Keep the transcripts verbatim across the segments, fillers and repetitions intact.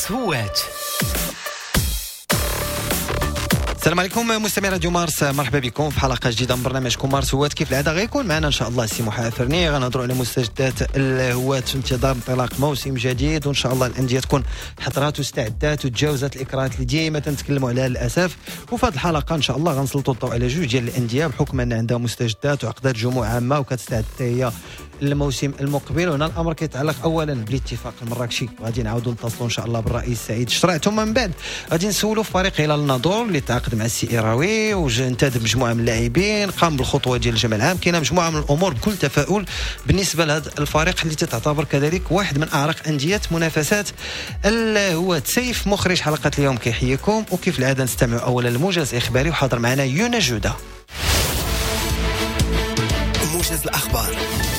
مارس هوات. السلام عليكم مستمعي راديو مارس، مرحبا بكم في حلقه جديده من برنامجكم مارس هوات. كيف العاده غيكون معنا ان شاء الله السي محمد فرني، غنهضروا على مستجدات الهوات في انتظار انطلاق موسم جديد، وان شاء الله الانديه تكون حضرات واستعدات وتجاوزت الاكراهات اللي ديما تنتكلموا عليها للاسف. وفي هذه الحلقه ان شاء الله غنسلطوا الضوء على جوج ديال الانديه بحكم ان عندها مستجدات وعقدات جموع عامه وكتستعد هي الموسم المقبل. وهنا الامر كيتعلق اولا بالاتفاق المراكشي، وغادي نعاودوا نتصلوا ان شاء الله بالرئيس سعيد الشرع، ثم من بعد غادي نسولوا في فريق هلال الناظور اللي تعاقد مع السي إيراوي وانتدب مجموعه من اللاعبين، قام بالخطوه ديال الجمع العام. كاينه مجموعه من الامور بكل تفاؤل بالنسبه لهذا الفريق اللي تعتبر كذلك واحد من اعرق انديه منافسات الهوات. سيف مخرج حلقه اليوم كيحييكم، وكيف العاده نستمع اولا للموجز الاخباري، وحاضر معنا يونا جوده. موجز الاخبار.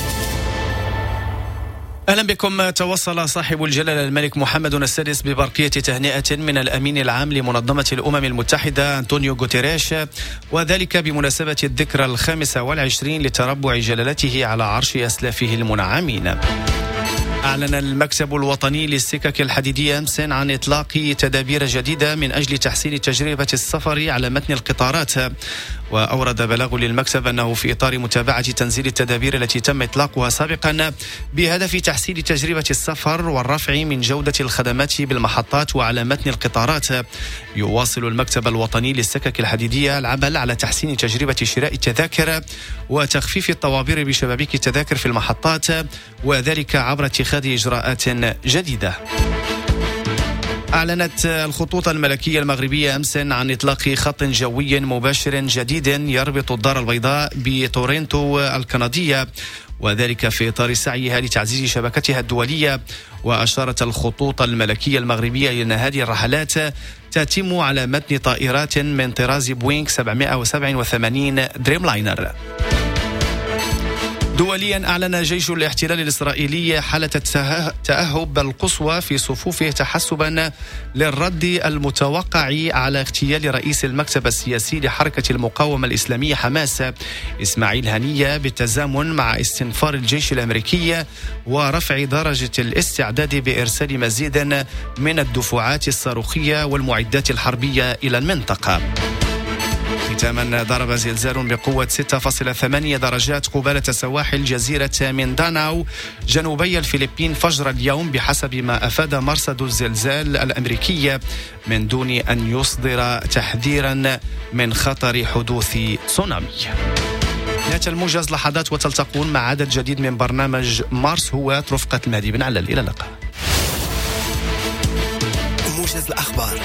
أهلا بكم. توصل صاحب الجلالة الملك محمد السادس ببرقية تهنئة من الأمين العام لمنظمة الأمم المتحدة أنطونيو غوتيريش، وذلك بمناسبة الذكرى الخامسة والعشرين لتربع جلالته على عرش أسلافه المنعمين. أعلن المكتب الوطني للسكك الحديدية أمس عن إطلاق تدابير جديدة من أجل تحسين تجربة السفر على متن القطارات. وأورد بلاغ للمكتب أنه في إطار متابعة تنزيل التدابير التي تم إطلاقها سابقا بهدف تحسين تجربة السفر والرفع من جودة الخدمات بالمحطات وعلى متن القطارات، يواصل المكتب الوطني للسكك الحديدية العمل على تحسين تجربة شراء التذاكر وتخفيف الطوابير بشبابيك التذاكر في المحطات، وذلك عبر اتخاذ إجراءات جديدة. أعلنت الخطوط الملكية المغربية أمس عن إطلاق خط جوي مباشر جديد يربط الدار البيضاء بتورنتو الكندية، وذلك في إطار سعيها لتعزيز شبكتها الدولية. وأشارت الخطوط الملكية المغربية أن هذه الرحلات تتم على متن طائرات من طراز بوينغ سبعمائة وسبعة وثمانين دريم لاينر. دوليا أعلن جيش الاحتلال الإسرائيلي حالة التأهب القصوى في صفوفه تحسبا للرد المتوقع على اغتيال رئيس المكتب السياسي لحركة المقاومة الإسلامية حماس إسماعيل هنية، بالتزامن مع استنفار الجيش الأمريكي ورفع درجة الاستعداد بإرسال مزيد من الدفعات الصاروخية والمعدات الحربية إلى المنطقة. ختاما، ضرب زلزال بقوة ستة فاصلة ثمانية درجات قبالة سواحل جزيرة مينداناو جنوبي الفلبين فجر اليوم بحسب ما أفاد مرصد الزلزال الأمريكي، من دون أن يصدر تحذيرا من خطر حدوث تسونامي. نهاية الموجز لحظات وتلتقون مع عدد جديد من برنامج مارس هوات رفقة المهدي بن علل. إلى اللقاء. موجز الأخبار.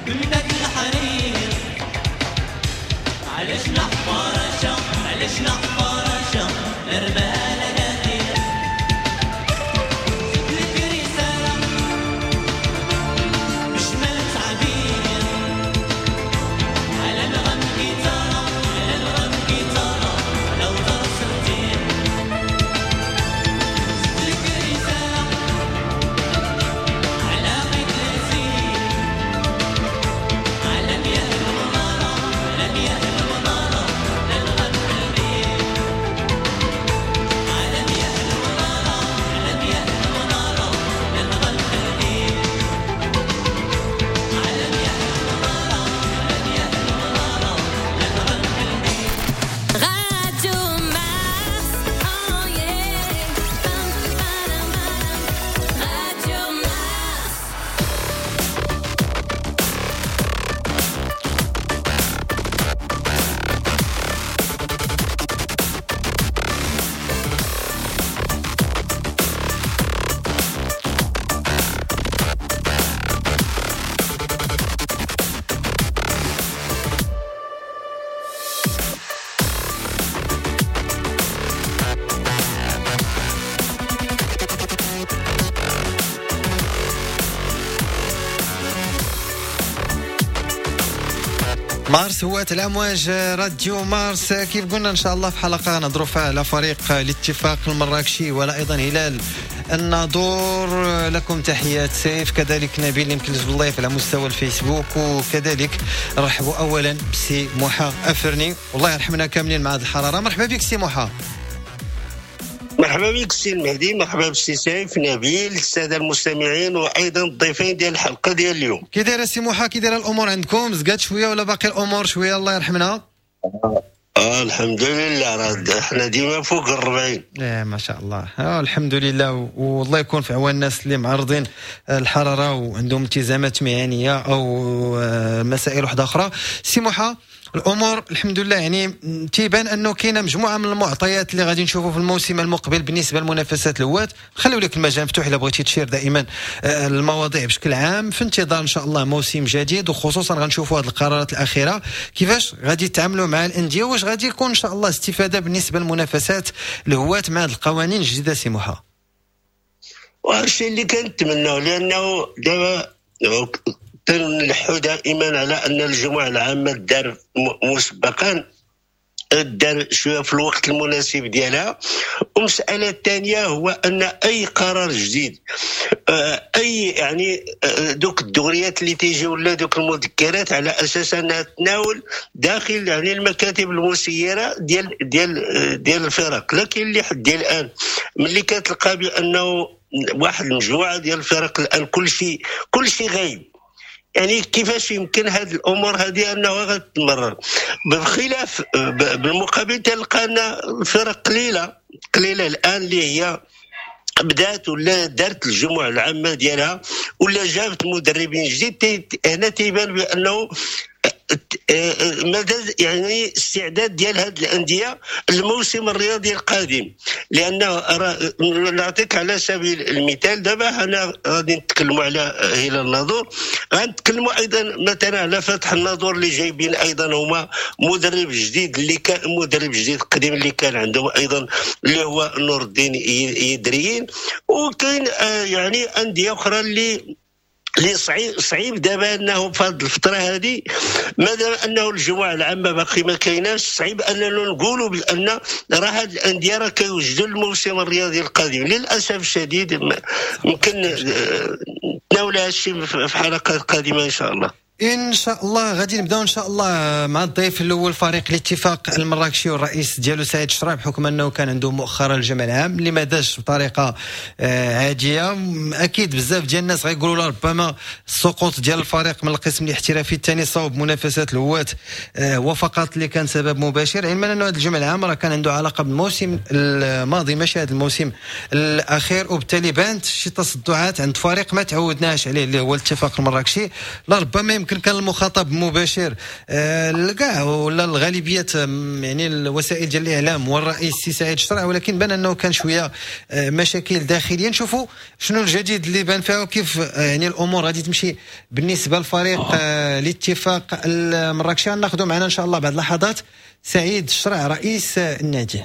مارس هو الامواج راديو مارس. كيف قلنا ان شاء الله في حلقه نهضروا فيها على فريق الاتفاق المراكشي ولا ايضا هلال الناظور. لكم تحيات سيف كذلك نبيل اللي يمكن بالله على مستوى الفيسبوك، وكذلك نرحبوا اولا بسي محا افرني والله يرحمنا كاملين مع هذه الحراره. مرحبا بك سي محا. مرحبا بك سي المهدي، مرحبا بالسي سيف، نبيل، الساده المستمعين وايضا الضيفين ديال الحلقه ديال اليوم. كي دايره سي محا؟ كي دايره الامور عندكم؟ زقات شويه ولا باقي الامور شويه الله يرحمنا؟ اه الحمد لله، راه احنا ديما فوق الأربعين. ايه ما شاء الله. اه الحمد لله، والله يكون في عوان الناس اللي معرضين الحراره وعندهم التزامات مهنيه او مسائل واحده اخرى. سي محا، الامور الحمد لله يعني تيبان انه كاينه مجموعه من المعطيات اللي غادي نشوفوا في الموسم المقبل بالنسبه للمنافسات الاوات. خليو لك المجال مفتوح الا بغيتي تشير دائما المواضيع بشكل عام في انتظار ان شاء الله موسم جديد، وخصوصا غنشوفوا هذه القرارات الاخيره كيفاش غادي تتعاملوا مع الانديه، واش غادي يكون ان شاء الله استفاده بالنسبه للمنافسات الهوات مع هذه القوانين الجديده. سي محا، والشيء اللي كنتمناه لانه دابا تنلحوا دائما على ان الجمعه العامه دار مسبقا دار شويه في الوقت المناسب ديالها. ومساله الثانيه هو ان اي قرار جديد اي يعني دوك الدوريات اللي تيجي ولا دوك المذكرات على اساس انها تناول داخل يعني المكاتب المسيره ديال ديال ديال الفرق، لكن اللي حد الان ملي كتلقى بانه واحد المجموعه ديال الفرق الان كل شيء كل شيء غايب، يعني كيفاش يمكن هذه الامور هذه انها غتتمرر؟ بخلاف بالمقابل تلقى ان الفرق قليله قليله الان اللي هي بدات ولا دارت الجمعه العامه ديالها ولا جابت مدربين جديد. هنا تيبان بانه مدى يعني استعداد ديال هذه الانديه الموسم الرياضي القادم. لانه نعطيك على سبيل المثال دابا هنا غادي نتكلموا على هلال الناظور، غنتكلموا ايضا مثلا على فتح الناظور اللي جايبين ايضا هما مدرب جديد اللي كان مدرب جديد قديم اللي كان عندهم ايضا اللي هو نور الدين يدريين. وكاين يعني انديه اخرى اللي اللي صعيب صعيب دابا انه في هذه الفتره هذه مادام انه الجمعه العامه باقي ما كايناش، صعيب اننا نقولوا بان راه هاد الانديه راه كيوجدوا الموسم الرياضي القادم. للاسف الشديد يمكن نتناول هذا الشيء في حلقات قادمه ان شاء الله. ان شاء الله غادي نبداو ان شاء الله مع الضيف الاول فريق الاتفاق المراكشي والرئيس ديالو سعيد شراع، بحكم انه كان عنده مؤخرا الجمع العام اللي ما داش بطريقه عاديه. اكيد بزاف ديال الناس غيقولوا لا ربما السقوط ديال الفريق من القسم الاحترافي الثاني صوب منافسات الهوات وفقط اللي كان سبب مباشر، علما انه هذا الجمع العام راه كان عنده علاقه بالموسم الماضي ماشي هذا الموسم الاخير، وبالتالي بانت شي تصدعات عند فريق ما تعودناش عليه اللي هو الاتفاق المراكشي. لا ربما يمكن كان المخاطب مباشر لكاع ولا الغالبيه يعني الوسائل ديال الاعلام والرئيس سي سعيد الشرع، ولكن بان انه كان شويه مشاكل داخليه. نشوفوا شنو الجديد اللي بان فيها وكيف يعني الامور غادي تمشي بالنسبه لفريق الاتفاق المراكشي. ناخذوا معنا ان شاء الله بعد لحظات سعيد الشرع رئيس النادي.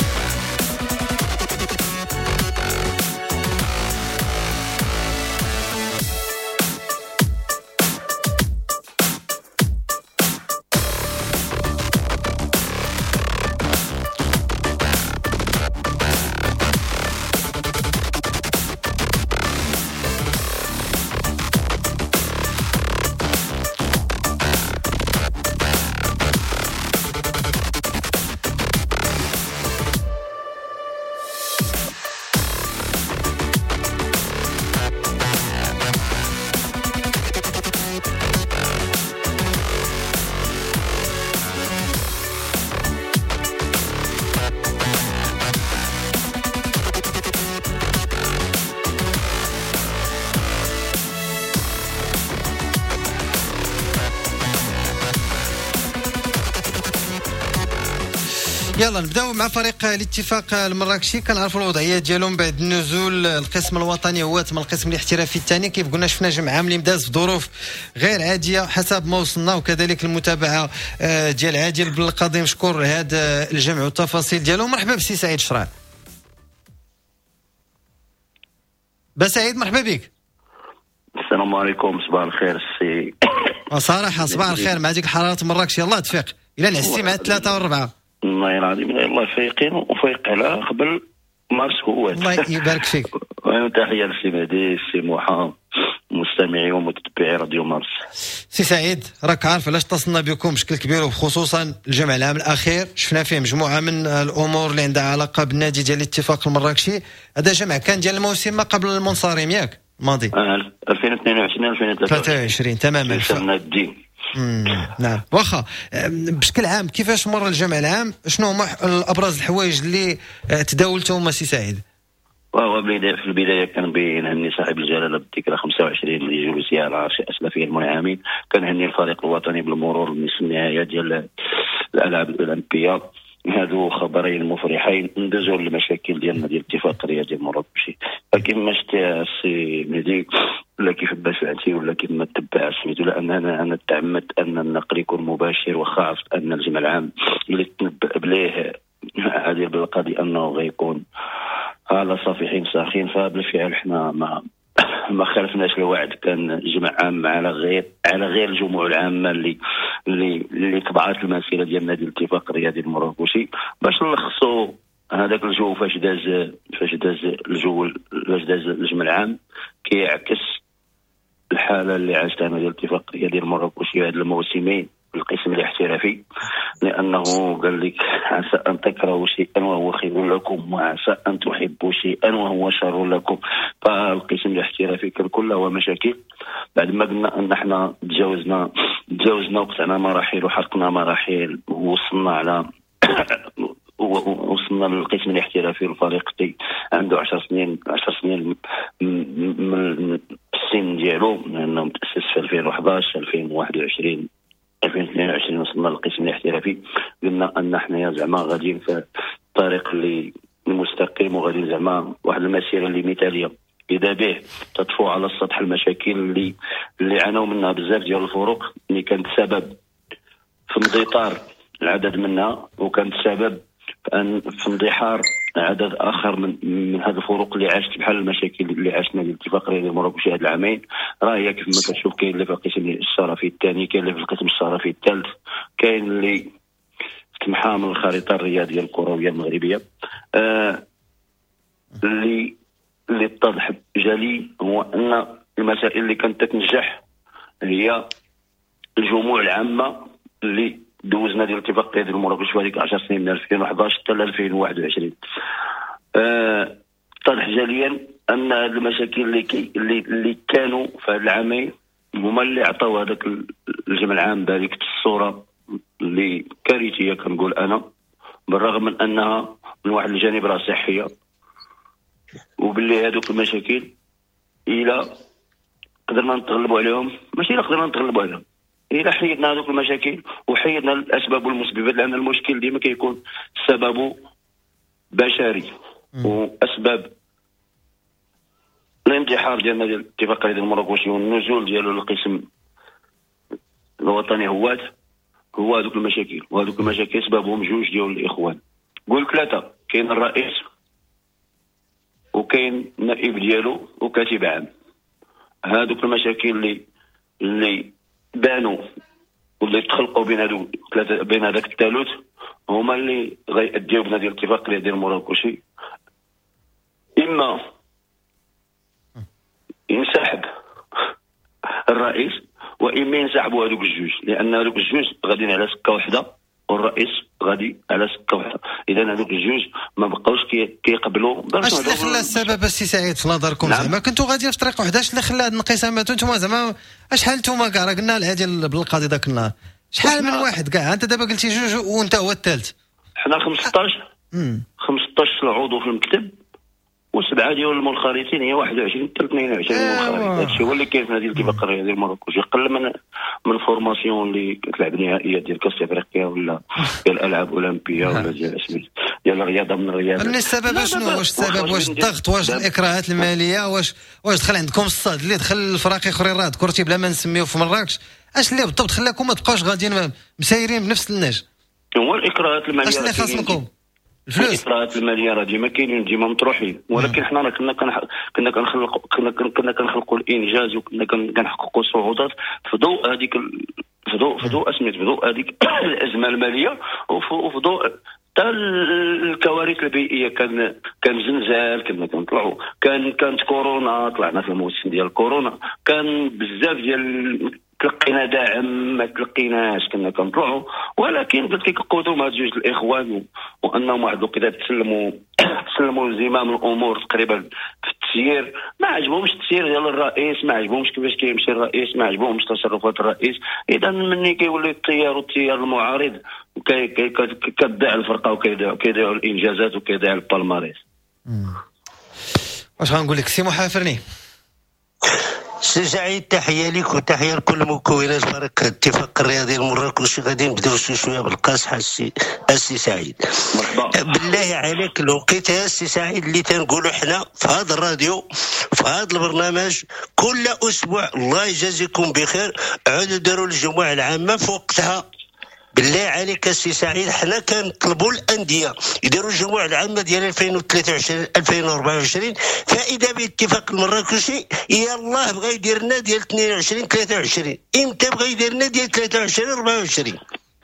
يلا نبداو مع فريق الاتفاق المراكشي. كنعرفوا الوضعيه ديالهم بعد نزول القسم الوطني هو من القسم الاحترافي الثاني. كيف قلنا شفنا جمع عام اللي مداز في ظروف غير عاديه حسب ما وصلنا، وكذلك المتابعه ديال عادل بالقاضي مشكور هذا الجمع والتفاصيل ديالو. مرحبا بسي سعيد الشرع. بسعيد مرحبا بك. السلام عليكم، صباح الخير السي. صراحه صباح الخير مع ديك حراره مراكش. يلا تفيق الى نعسي مع الثلاثه والربعه. الله العظيم الله فايقين وفايق على قبل مارس هوات. الله يبارك فيك. تحيه للسي مهدي السي موحى مستمعي ومتتبعي راديو مارس. سي سعيد راك عارف علاش اتصلنا بكم بشكل كبير، وخصوصا الجمع العام الاخير شفنا فيه مجموعه من الامور اللي عندها علاقه بالنادي ديال الاتفاق المراكشي. هذا جمع كان ديال الموسم ما قبل المنصرم ياك الماضي آه ألفين واثنين وعشرين ألفين وثلاثة وعشرين تماما. سنة الدين. نعم واخا بشكل عام كيفاش مر الجمع العام؟ شنو هما الابرز الحوايج اللي تداولتهم سي سعيد؟ وهو في البدايه كان بنهني صاحب الجلاله بالذكرى خمسة وعشرين لجلوسها على عرش اسلافه المنعمين. كنهني الفريق الوطني بالمرور لنصف النهائي ديال الالعاب الاولمبيه. هادو خبرين مفرحين ندوزو للمشاكل ديالنا ديال الاتفاق الرياضي المراكشي. كما شتي السي مهدي ولا كيف باشعتي ولا كيف ما تبع سميتو، لان انا انا تعمدت ان النقل يكون مباشر، وخا عرفت ان الجمع العام اللي تنبأ بليه عادل بالقاضي انه غيكون على صفيحين ساخين. فبالفعل حنا ما ما خالفناش الوعد. كان جمع عام على غير على غير الجموع العامه اللي اللي اللي طبعات المسيره ديال نادي الاتفاق الرياضي المراكشي. باش نلخصوا هذاك الجو فاش داز فاش داز الجو فاش داز الجمع العام كيعكس الحاله اللي عاشتها نادي الاتفاق الرياضي المراكشي هذا الموسمين القسم الاحترافي، لأنه قال لك عسى أن تكرهوا شيئا وهو خير لكم وعسى أن تحبوا شيئا وهو شر لكم. فالقسم الاحترافي كان كله مشاكل. بعد ما قلنا أن احنا تجاوزنا تجاوزنا وقطعنا مراحل وحرقنا مراحل ووصلنا على وصلنا للقسم الاحترافي الفريق عنده عشر سنين عشر سنين من السن ديالو، لأنه متأسس في ألفين وأحد عشر ألفين وواحد وعشرين ألفين واثنين وعشرين وصلنا للقسم الاحترافي. قلنا ان احنا زعما غاديين في الطريق اللي المستقيم وغاديين زعما واحد المسيره اللي مثاليه اذا به تطفو على السطح المشاكل اللي اللي عانوا منها بزاف ديال الفروق اللي كانت سبب في انضطار العدد منها، وكانت سبب في ان في اندحار عدد اخر من من هذه الفروق اللي عاشت بحال المشاكل اللي عاشنا ديال الاتفاق الرياضي المراكشي هاد العامين. راه هي كيف ما كتشوف كاين اللي في القسم الشرفي الثاني، كاين اللي في القسم الشرفي الثالث، كاين اللي تمحى من الخريطه الرياضيه الكرويه المغربيه. آه اللي اللي اتضح جلي هو ان المسائل اللي كانت تنجح هي الجموع العامه اللي دوزنا ديال الاتفاق الرياضي المراكشي في هذيك عشر سنين من ألفين وأحد عشر حتى ألفين وواحد وعشرين. آه اتضح جليا ان هذه المشاكل اللي كي اللي, اللي كانوا في هذه العامين هما اللي عطاو هذاك الجمع العام بهذيك الصوره اللي كارثيه كنقول انا، بالرغم من انها من واحد الجانب راه صحيه، وباللي هذوك المشاكل الى قدرنا نتغلبوا عليهم ماشي الا قدرنا نتغلبوا عليهم الى حيدنا هذوك المشاكل وحيدنا الاسباب والمسببات، لان المشكل ديما كيكون سببه بشري واسباب الانتحار ديالنا ديال الاتفاقيه ديال مراكش والنزول ديالو للقسم الوطني هوات هو هذوك المشاكل. وهذوك المشاكل سببهم جوج ديال الاخوان، قول ثلاثه، كاين الرئيس وكاين النائب ديالو وكاتب عام. هذوك المشاكل اللي اللي بانوا واللي تخلقوا بين هذوك ثلاثه بين هذاك الثالوث هما اللي غيأديو بنا ديال الاتفاقيه ديال مراكشي، اما ينسحب الرئيس واما ينسحبوا هذوك الجوج، لان هذوك الجوج غاديين على سكه واحده والرئيس غادي على سكه واحده. اذا هذوك الجوج ما بقاوش كيقبلوا. اش اللي خلى السبب السي سعيد في نظركم؟ نعم. زعما كنتوا غاديين في طريق واحده، اش اللي خلى هاد الانقسامات؟ انتم زعما شحال نتوما كاع راه قلنا العادي بالقاضي داك النهار، شحال من واحد كاع؟ انت دابا قلتي جوج وانت هو الثالث. حنا خمسطاش خمسطاش عضو في المكتب وسبعه ديال المنخرطين، هي واحد وعشرين حتى اثنين وعشرين منخرط. هادشي هو اللي كاين في هذه الاتفاقيه ديال مراكش. يقل من من فورماسيون اللي كتلعب نهائيات ديال كاس افريقيا ولا ديال الالعاب الاولمبيه ولا ديال اسميت ديال الرياضه من الرياضه. السبب شنو؟ واش السبب واش الضغط، واش الاكراهات الماليه، واش واش دخل عندكم الصاد اللي دخل الفراقي اخرين راه ذكرتي بلا ما نسميوه في مراكش؟ اش اللي بالضبط خلاكم ما تبقاوش غاديين مسايرين بنفس النهج؟ هو الاكراهات الماليه. اش اللي خاصكم؟ الفلوس. الاطراءات الماليه راه ديما كاينين، ديما مطروحين، ولكن حنا راه كنا كنا كنخلقوا كنا كنا كنخلقوا الانجاز وكنا كنحققوا الصعوبات في ضوء هذيك في ضوء في ضوء اسميت في ضوء هذيك الازمه الماليه وفي ضوء حتى الكوارث البيئيه. كان كان زلزال كنا كنطلعوا، كان كانت كورونا طلعنا في الموسم ديال كورونا، كان بزاف ديال تلقينا داعم ما تلقيناش كنا كنطلعوا، ولكن قلت لك قودهم هاد جوج الاخوان وانهم واحد الوقيته تسلموا تسلموا زمام الامور تقريبا في التسيير. ما عجبهمش التسيير ديال الرئيس، ما عجبهمش كيفاش كيمشي الرئيس، ما عجبهمش تصرفات الرئيس. اذا مني كيولي التيار والتيار المعارض كتضيع الفرقه وكيضيعوا الانجازات وكيضيع البالماريس. واش غنقول لك سي محافرني؟ سي سعيد، تحيه لك وتحيه لكل مكونات فريق الاتفاق الرياضي المراكشي. غادي نبداو شي شويه بالقاصحه السي السي سعيد. بالله عليك الوقيته السي سعيد اللي تنقولوا حنا في هذا الراديو في هذا البرنامج كل اسبوع، الله يجازيكم بخير، عادوا داروا الجمعه العامه في وقتها. بالله عليك السي سعيد، حنا كنطلبوا الانديه يديروا الجمعه العامه ديال ألفين وثلاثة وعشرين ألفين وأربعة وعشرين، فاذا بالاتفاق المراكشي يلاه بغى يدير لنا ديال اثنين وعشرين ثلاثة وعشرين، امتى بغى يدير لنا ديال ثلاثة وعشرين أربعة وعشرين؟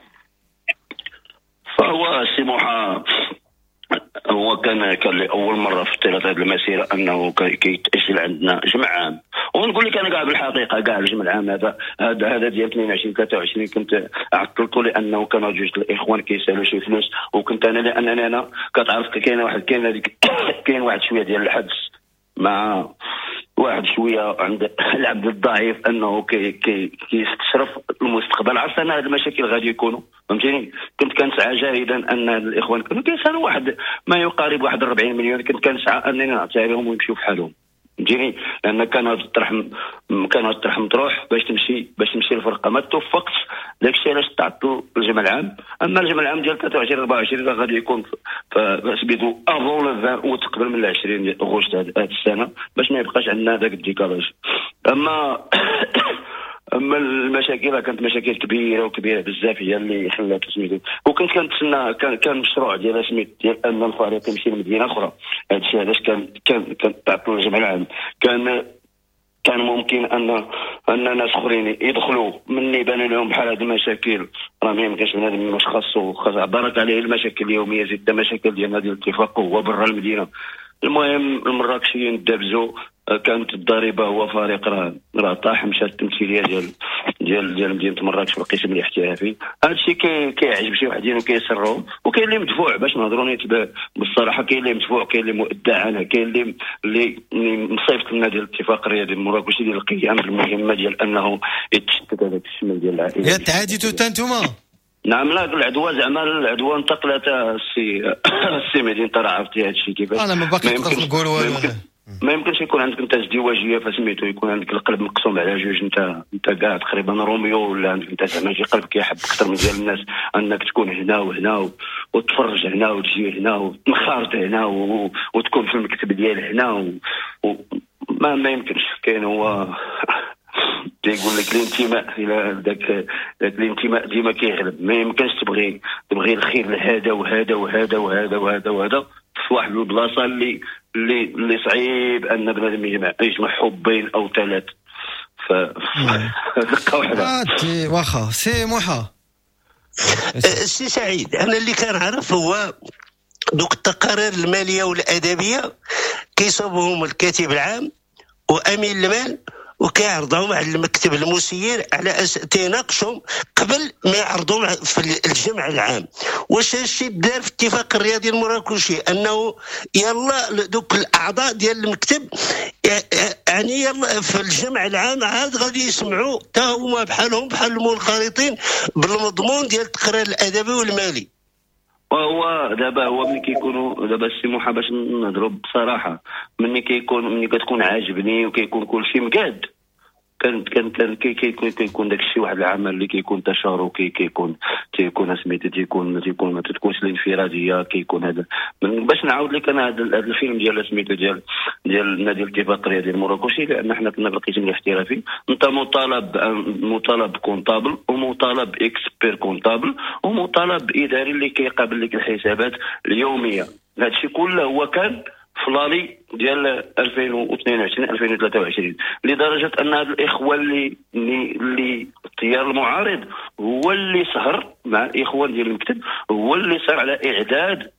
فهو سي محا هو كان كان لاول مره في طيله هذه المسيره انه كيتاجل عندنا جمع عام. ونقول لك انا كاع بالحقيقه كاع الجمع العام هذا هذا هذا ديال اثنين وعشرين ثلاثة وعشرين كنت عطلته لانه كانوا جوج الاخوان كيسالوا شي فلوس، وكنت انا لانني انا كتعرف كاين واحد كاين هذيك كاين واحد شويه ديال الحدس مع واحد شويه عند العبد الضعيف انه كي كي كيستشرف المستقبل. عرفت انا هاد المشاكل غادي يكونوا فهمتيني. كنت كنسعى جاهدا ان الاخوان كانوا كيسالوا واحد ما يقارب واحد أربعين مليون، كنت كنسعى انني نعطيها لهم ويمشيو في حالهم فهمتيني، لان كان هاد الطرح كان هاد الطرح مطروح باش تمشي باش تمشي الفرقه. ما توفقتش، داكشي علاش تعطلوا الجمع العام. اما الجمع العام ديال ثلاثة وعشرين أربعة وعشرين غادي يكون سميتو افون لو عشرين اوت قبل من عشرين ديال اغسطس هاد السنه باش ما يبقاش عندنا داك الديكالاج. اما اما المشاكل كانت مشاكل كبيره وكبيره بزاف هي اللي خلات سميتو. وكنت كنتسنى كان كان مشروع ديال سميت ديال ان الفريق يمشي لمدينه اخرى. هادشي علاش كان كان كان تعطل الجمع العام. كان كان ممكن ان ان ناس اخرين يدخلوا من يبان لهم بحال هذه المشاكل راه ما يمكنش بنادم مش خاصو عبرت عليه المشاكل اليوميه زيد مشاكل ديال هذه الاتفاق هو برا المدينه. المهم المراكشيين دابزوا، كانت الضريبه هو فريق راه راه طاح مشى التمثيليه ديال ديال ديال مدينه مراكش في القسم الاحترافي. هذا الشيء كي كيعجب شي وحدين وكيسرهم، وكاين اللي مدفوع باش نهضروا نيت بالصراحه. كاين اللي مدفوع، كاين اللي مؤدع عنها، كاين اللي اللي مصيفط لنا ديال الاتفاق الرياضي المراكشي ديال القيام بالمهمه ديال انه يتشتت هذاك الشمال ديال العائله. يا تعاديتوا حتى نتوما؟ نعم. لا العدوى زعما العدوى انتقلت السي السي مدين ترى عرفتي هذا الشيء كيفاش. انا ما باقي نقدر نقول والو. ما يمكنش يكون عندك انت ازدواجيه فسميتو، يكون عندك القلب مقسوم على جوج، انت انت كاع تقريبا روميو، ولا عندك انت زعما شي قلب كيحب اكثر من ديال الناس انك تكون هنا وهنا وتفرج هنا وتجي هنا وتنخرط هنا و... وتكون في المكتب ديال هنا و... و... ما ما يمكنش. كاين هو تيقول لك الانتماء الى ذاك ذاك الانتماء ديما كيغلب. ما يمكنش تبغي تبغي الخير لهذا وهذا وهذا وهذا وهذا وهذا في واحد البلاصه اللي اللي اللي صعيب ان بنادم يجمع يجمع حبين او ثلاث. ف دقه واحده واخا سي موحى. سي سعيد، انا اللي كنعرف هو دوك التقارير الماليه والادبيه كيصوبهم الكاتب العام وامين المال وكيعرضهم على المكتب المسير على أس تناقشهم قبل ما يعرضهم في الجمع العام. واش هادشي دار في اتفاق الرياضي المراكشي انه يلا دوك الاعضاء ديال المكتب يعني يلا في الجمع العام عاد غادي يسمعوا حتى هما بحالهم بحال المنخرطين بالمضمون ديال التقرير الادبي والمالي؟ وهو دابا هو ملي كيكونوا دابا السي موحى باش نهضروا بصراحه، ملي كيكون ملي كتكون عاجبني وكيكون كلشي مقاد، كان كان كان كيكون كيكون داك الشيء واحد العمل اللي كيكون تشاركي، كيكون تيكون سميتو تيكون تيكون ما تكونش الانفراديه، كيكون هذا باش نعاود لك انا هذا الفيلم ديال سميتو ديال ديال نادي الاتفاق الرياضي المراكشي، لان حنا كنا بالقسم الاحترافي انت مطالب مطالب كونطابل ومطالب اكسبير كونطابل ومطالب اداري اللي كيقابل لك الحسابات اليوميه. هذا الشيء كله هو كان في لالي ديال ألفين واثنين وعشرين ألفين وثلاثة وعشرين، لدرجه ان هاد الاخوه اللي اللي التيار المعارض هو اللي سهر مع الاخوان ديال المكتب، هو اللي سهر على اعداد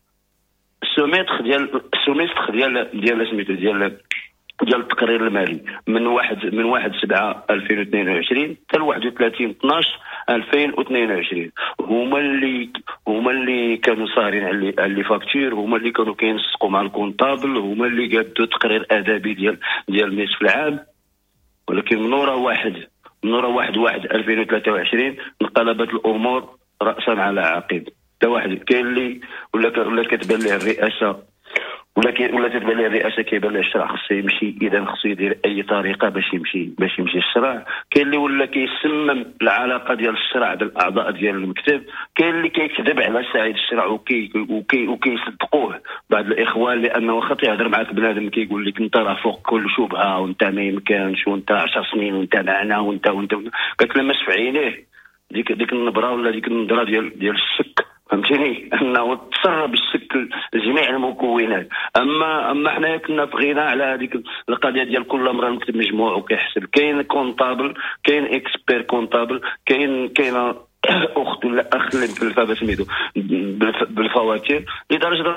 السوميتر ديال السوميتر ديال ديال سميتو ديال ديال التقرير المالي من واحد من واحد سبعة ألفين واثنين وعشرين حتى واحد وثلاثين اثناش ألفين واثنين وعشرين. هما اللي هما اللي كانوا صارين على على فاكتور، هما اللي كانوا كينسقوا مع الكونطابل، هما اللي قادوا تقرير ادبي ديال ديال نصف العام. ولكن من ورا واحد من ورا واحد واحد ألفين وثلاثة وعشرين انقلبت الامور راسا على عقب. تا واحد كاين اللي ولا ولا كتبان ليه الرئاسه ولكن ولا تبان ليه الرئاسه كيبان ليه الشرع خصو يمشي، اذا خصو يدير اي طريقه باش يمشي باش يمشي الشرع. كاين اللي ولا كيسمم العلاقه ديال الشرع بالاعضاء ديال المكتب، كاين اللي كيكذب على سعيد الشرع وكي وكي وكيصدقوه بعض الاخوان، لانه واخا تيهضر معاك بنادم كيقول لك انت راه فوق كل شبهه وانت ما يمكنش وانت عشر سنين وانت معنا وانت وانت كتلمس في عينيه ديك ديك النبره ولا ديك النظره ديال ديال الشك، فهمتيني؟ انه تسرب الشك جميع المكونات. اما اما حنايا كنا بغينا على هذيك القضيه ديال كل امر المكتب مجموع وكيحسب، كاين كونطابل كاين اكسبير كونطابل كاين كاين اخت ولا اخ اللي بالفا سميتو بالفواتير، لدرجه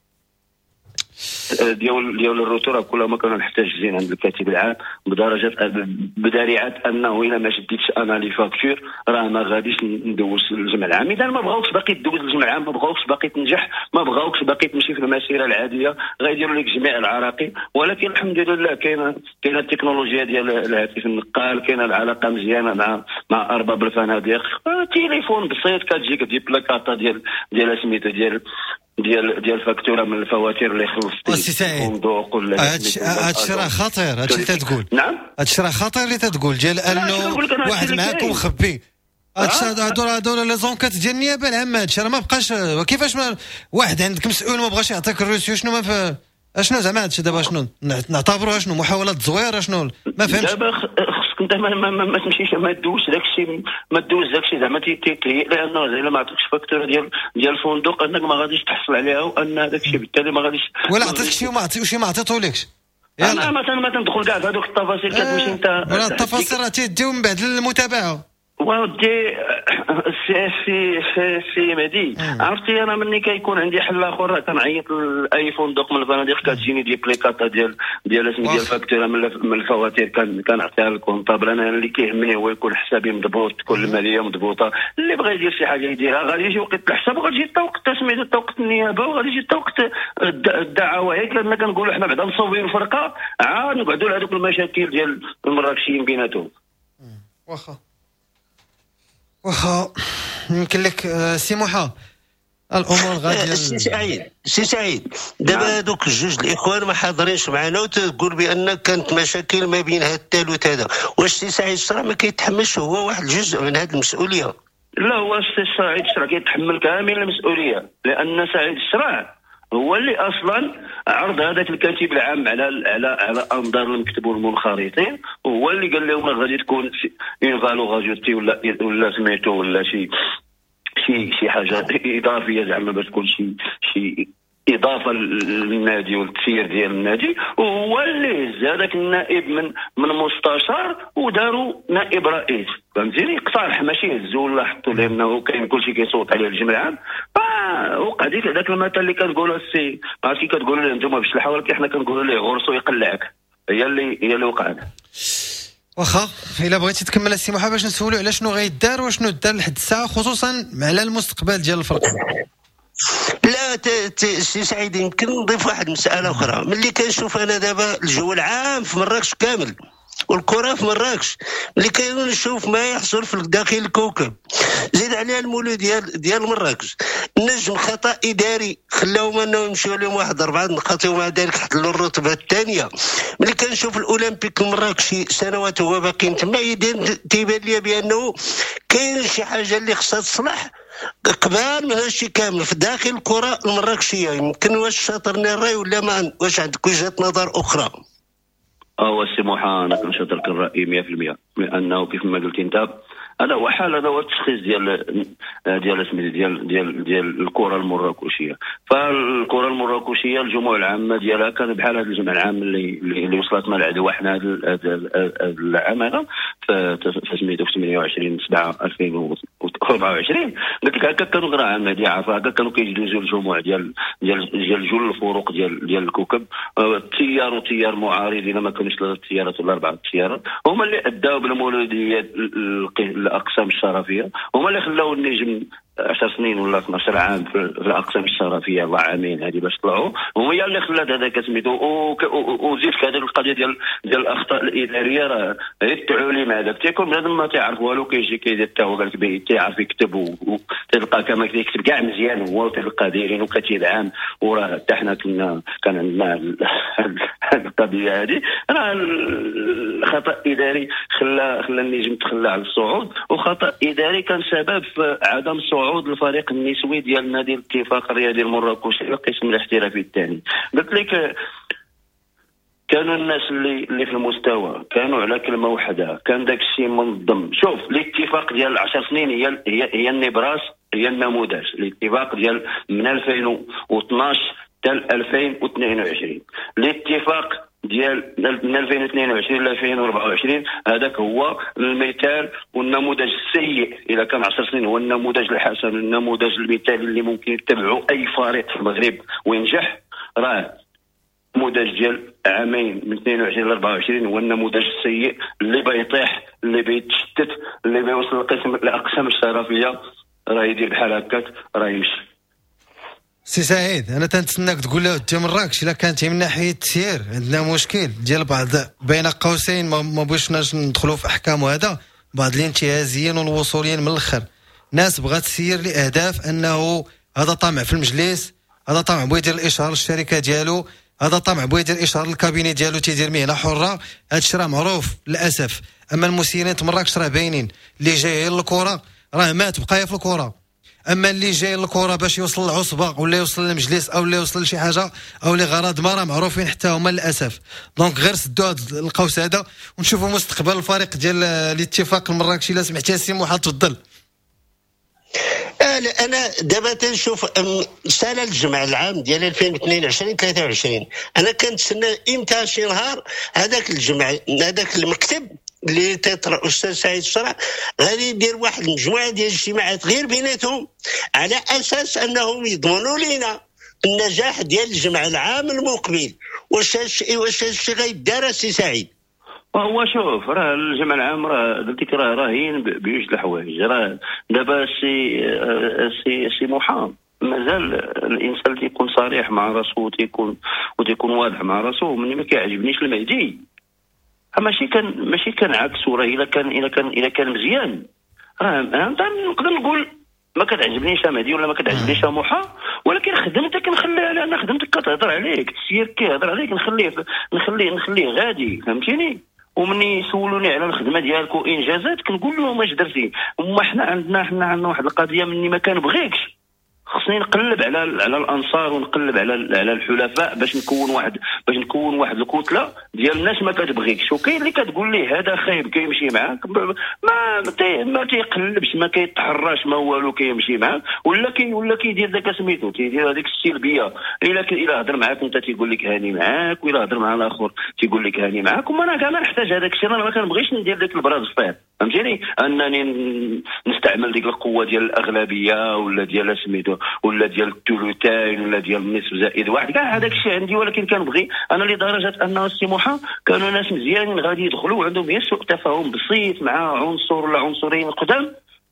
ديال ديال الروتور كل ما كانوا محتاجين عند الكاتب العام بدرجه بدريعه انه الا ما شديتش انا لي فاكتور راه ما غاديش ندوز الجمع العام. اذا ما بغاوكش باقي تدوز الجمع العام، ما بغاوكش باقي تنجح، ما بغاوكش باقي تمشي في المسيره العاديه، غيديروا لك جميع العراقيل. ولكن الحمد لله كاينه كاينه التكنولوجيا ديال الهاتف النقال، كاينه العلاقه مزيانه مع مع ارباب الفنادق، تليفون بسيط كتجيك ديال بلاكاطه ديال ديال سميتو ديال ديال ديال فاكتوره من الفواتير اللي خلصتي فندق ولا هادشي راه خطير. هادشي اللي تتقول نعم هادشي راه خطير اللي تتقول ديال انه واحد معاكم مخبي. هادشي هادو لي زونكات ديال النيابه العامه، هادشي راه ما بقاش. كيفاش ما واحد عندك مسؤول ما بغاش يعطيك الروسيو؟ شنو ما في اشنو زعما هادشي دابا؟ شنو نعتبروها شنو محاولات تزوير؟ شنو ما فهمتش دابا؟ خصك انت ما, ما, ما, ما تمشيش ما تدوش داكشي ما تدوز داكشي زعما تيتهيئ لانه الا ما عطيكش فاكتوره ديال ديال الفندق انك ما غاديش تحصل عليها، وان داكشي بالتالي ما غاديش ولا عطيتك شي وما عطيوش ما عطيتولكش. انا مثلا ما تندخل كاع هذوك التفاصيل كتمشي انت ولا التفاصيل راه تيديو من بعد المتابعه. ودي في في في في مدي عرفتي انا مني كيكون عندي حل اخر كنعيط لاي فندق من الفنادق كتجيني دي بليكاطه ديال ديال اسم ديال فاكتوره من الفواتير كان كنعطيها للكونطابل. انا اللي كيهمني هو يكون حسابي مضبوط، كل الماليه مضبوطه. اللي بغى يدير شي حاجه يديرها، غادي يجي وقت الحساب وغادي يجي التوقيت سميتو التوقيت النيابه وغادي يجي التوقيت الدعوه. هيك لان كنقولوا حنا بعدا مصوبين فرقه عاد نقعدوا لهذوك المشاكل ديال المراكشيين بيناتهم. واخا واخا يمكن لك سي موحى الامور غاديه. سي سعيد سي سعيد دابا هذوك جوج الاخوان ما حاضرينش معنا وتقول بان كانت مشاكل ما بين هذا الثالث هذا، واش سي سعيد الشرع ما كيتحملش هو واحد الجزء من هذه المسؤوليه؟ لا، هو سعيد الشرع كيتحمل كامل المسؤوليه، لان سعيد الشرع هو اللي اصلا عرض هذاك الكاتب العام على على على انظار المكتب والمنخرطين، وهو اللي قال لهم غادي تكون اون فالوغاجيتي ولا ولا سميتو ولا شي شي شي حاجه اضافيه زعما باش تكون شي شي اضافه للنادي والتسيير ديال النادي، وهو اللي هز هذاك النائب من من مستشار وداروا نائب رئيس، فهمتيني؟ اقترح ماشي هزوا ولا حطوا، لانه كاين كلشي كيصوت عليه الجمع العام. وقع ديك هذاك المثل اللي كتقولوا السي عرفتي كتقولوا ليه انتم بالشلحه، ولكن حنا كنقولوا ليه غرسو يقلعك، هي اللي هي اللي وقعت. واخا الا بغيتي تكمل السي محمد باش نسولوا على شنو غيدار وشنو دار لحد الساعه، خصوصا على المستقبل ديال الفرق. لا سي سعيد يمكن نضيف واحد مساله اخرى. ملي كنشوف انا دابا الجو العام في مراكش كامل والكره في مراكش، ملي كنشوف ما يحصل في داخل الكوكب، زيد عليها المولود ديال ديال مراكش، نجم خطا اداري خلاهم انهم يمشيو لهم واحد اربعه نقاط ومع ذلك حصلوا الرتبه الثانيه. ملي كنشوف الاولمبيك المراكشي سنوات هو باقي تما، تيبان لي بانه كاين شي حاجه اللي خصها تصلح قبال من هادشي كامل في داخل الكره المراكشيه. يمكن واش شاطرني الراي ولا ما واش عندك وجهه نظر اخرى؟ اه السي محا انا كنشاطرك الراي مية بالمية، لانه كيف ما قلت انت هذا هو حال، هذا هو التشخيص ديال ديال سميتو ديال ديال ديال الكره المراكشيه. فالكره المراكشيه الجموع العامه ديالها كان بحال هذا الجمع العام اللي اللي وصلتنا العدوى حنا هذا العام هذا في سميتو في ثمانية وعشرين سبعة ألفين وأربعة وعشرين. قلت لك هكا كانوا راه عام هذه عارفه، هكا كانوا كيجوزوا الجموع ديال ديال ديال جل الفروق ديال ديال الكوكب، تيار وتيار معارضين ما كانوش ثلاث تيارات ولا اربعه تيارات، هما اللي اداو بالمولوديه الاقسام الشرفيه، هما اللي خلاو النجم عشر سنين ولا اثناش عام في الاقسام الشرفيه، الله عامين هذه باش طلعوا، وهي اللي خلات هذاك سميتو. وزيد هذه القضيه ديال ديال الاخطاء الاداريه، راه التعليم هذاك تيكون بنادم ما تيعرف والو، كيجي كيدير حتى هو قال لك به تيعرف يكتب، وتلقى كما كيكتب كاع مزيان هو، وتلقى دايرين وكتيب عام، وراه حتى حنا كنا كان عندنا هذه القضيه هذه، راه الخطا اداري خلى خلى النجم تخلى على الصعود، وخطا اداري كان سبب في عدم صعود الفريق النسوي ديال نادي الاتفاق الرياضي المراكشي القسم الاحترافي الثاني. قلت لك كانوا الناس اللي اللي في المستوى كانوا على كلمه واحده، كان داك الشيء منظم. شوف الاتفاق ديال عشر سنين هي هي هي النبراس، هي النموذج. الاتفاق ديال من ألفين واثناش حتى ألفين واثنين وعشرين، الاتفاق ديال من ألفين واثنين وعشرين ل ألفين وأربعة وعشرين هذاك هو المثال والنموذج السيء. اذا كان عشر سنين هو النموذج الحسن، النموذج المثالي اللي ممكن يتبعه اي فريق في المغرب وينجح، راه النموذج ديال عامين من اثنين وعشرين ل أربعة وعشرين هو النموذج السيء اللي بيطيح، اللي بيتشتت، اللي بيوصل للقسم الاقسام الشرفيه، راه يدير بحال هكاك راه يمشي. سي سعيد انا تنتسناك تقول له انت مراكش الا كانت من ناحيه التسيير عندنا مشكل ديال بعض بين قوسين، ما بغيناش ندخلوا في احكام، وهذا بعض الانتهازيين والوصوليين من الاخر، ناس بغات تسير لاهداف انه هذا طامع في المجلس، هذا طامع بغى يدير الاشهار للشركه ديالو، هذا طامع بغى يدير اشهار للكابيني ديالو تيدير مهنه حره. هذا الشيء راه معروف للاسف. اما المسيرين مراكش راه باينين، اللي جاي للكره راه مات بقايا في الكره، اما اللي جاي للكره باش يوصل للعصبه ولا يوصل للمجلس او لا يوصل لشي حاجه او لغرض ما، راه معروفين حتى هما للاسف. دونك غير سدوا هذا القوس هذا ونشوفوا مستقبل الفريق ديال الاتفاق المراكشي. الا سمحتي السي محمد تفضل. انا دابا تنشوف سنه الجمع العام ديال ألفين واثنين وعشرين ثلاثة وعشرين، انا كنتسنى امتى شي نهار هذاك الجمع هذاك المكتب اللي تطرح الاستاذ سعيد الشرع غادي يدير واحد المجموعه ديال الاجتماعات غير بيناتهم على اساس انهم يضمنوا لنا النجاح ديال الجمع العام المقبل. واش واش هادشي غيدار سي سعيد؟ هو شوف راه الجمع العام راه قلت لك راه راهين بجوج الحوايج. راه دابا سي سي سي محام مازال الانسان تيكون صريح مع راسو وتيكون وتيكون واضح مع راسو. مني ما كيعجبنيش المهدي ماشي كان ماشي كان عكسو. راه الا كان الا كان الا كان مزيان راه نقدر نقول ما كتعجبنيش مهدي ولا ما كتعجبنيش موحى، ولكن خدمتك نخليها لان خدمتك كتهضر عليك، السير كيهضر عليك نخليه نخليه نخليه غادي، فهمتيني؟ ومني يسولوني على الخدمه ديالك وانجازات كنقول لهم اش درتي. وما حنا عندنا حنا عندنا واحد القضيه، مني ما كنبغيكش خصني نقلب على على الانصار ونقلب على على الحلفاء باش نكون واحد باش نكون واحد الكتله ديال الناس ما كتبغيكش. وكاين اللي كتقول ليه هذا خايب كيمشي معاك، ما ما تيقلبش ما كيتحرش ما والو كيمشي معاك، ولا كي ولا كيدير داك سميتو تيدير هذيك السلبيه. الا الا هضر معاك انت تيقول لك هاني معاك، وإلا هضر مع الاخر تيقول لك هاني معاك. وما انا كاع ما نحتاج هذاك الشيء، انا ما كنبغيش ندير داك البراز فيه، فهمتيني؟ انني نستعمل ديك القوه ديال الاغلبيه ولا ديال سميتو ولا ديال الثلثين ولا ديال النصف زائد واحد، كاع هذاك الشيء عندي. ولكن كنبغي انا لدرجه انه السي موحى كانوا ناس مزيانين غادي يدخلوا عندهم غير سوء تفاهم بسيط مع عنصر ولا عنصرين قدام،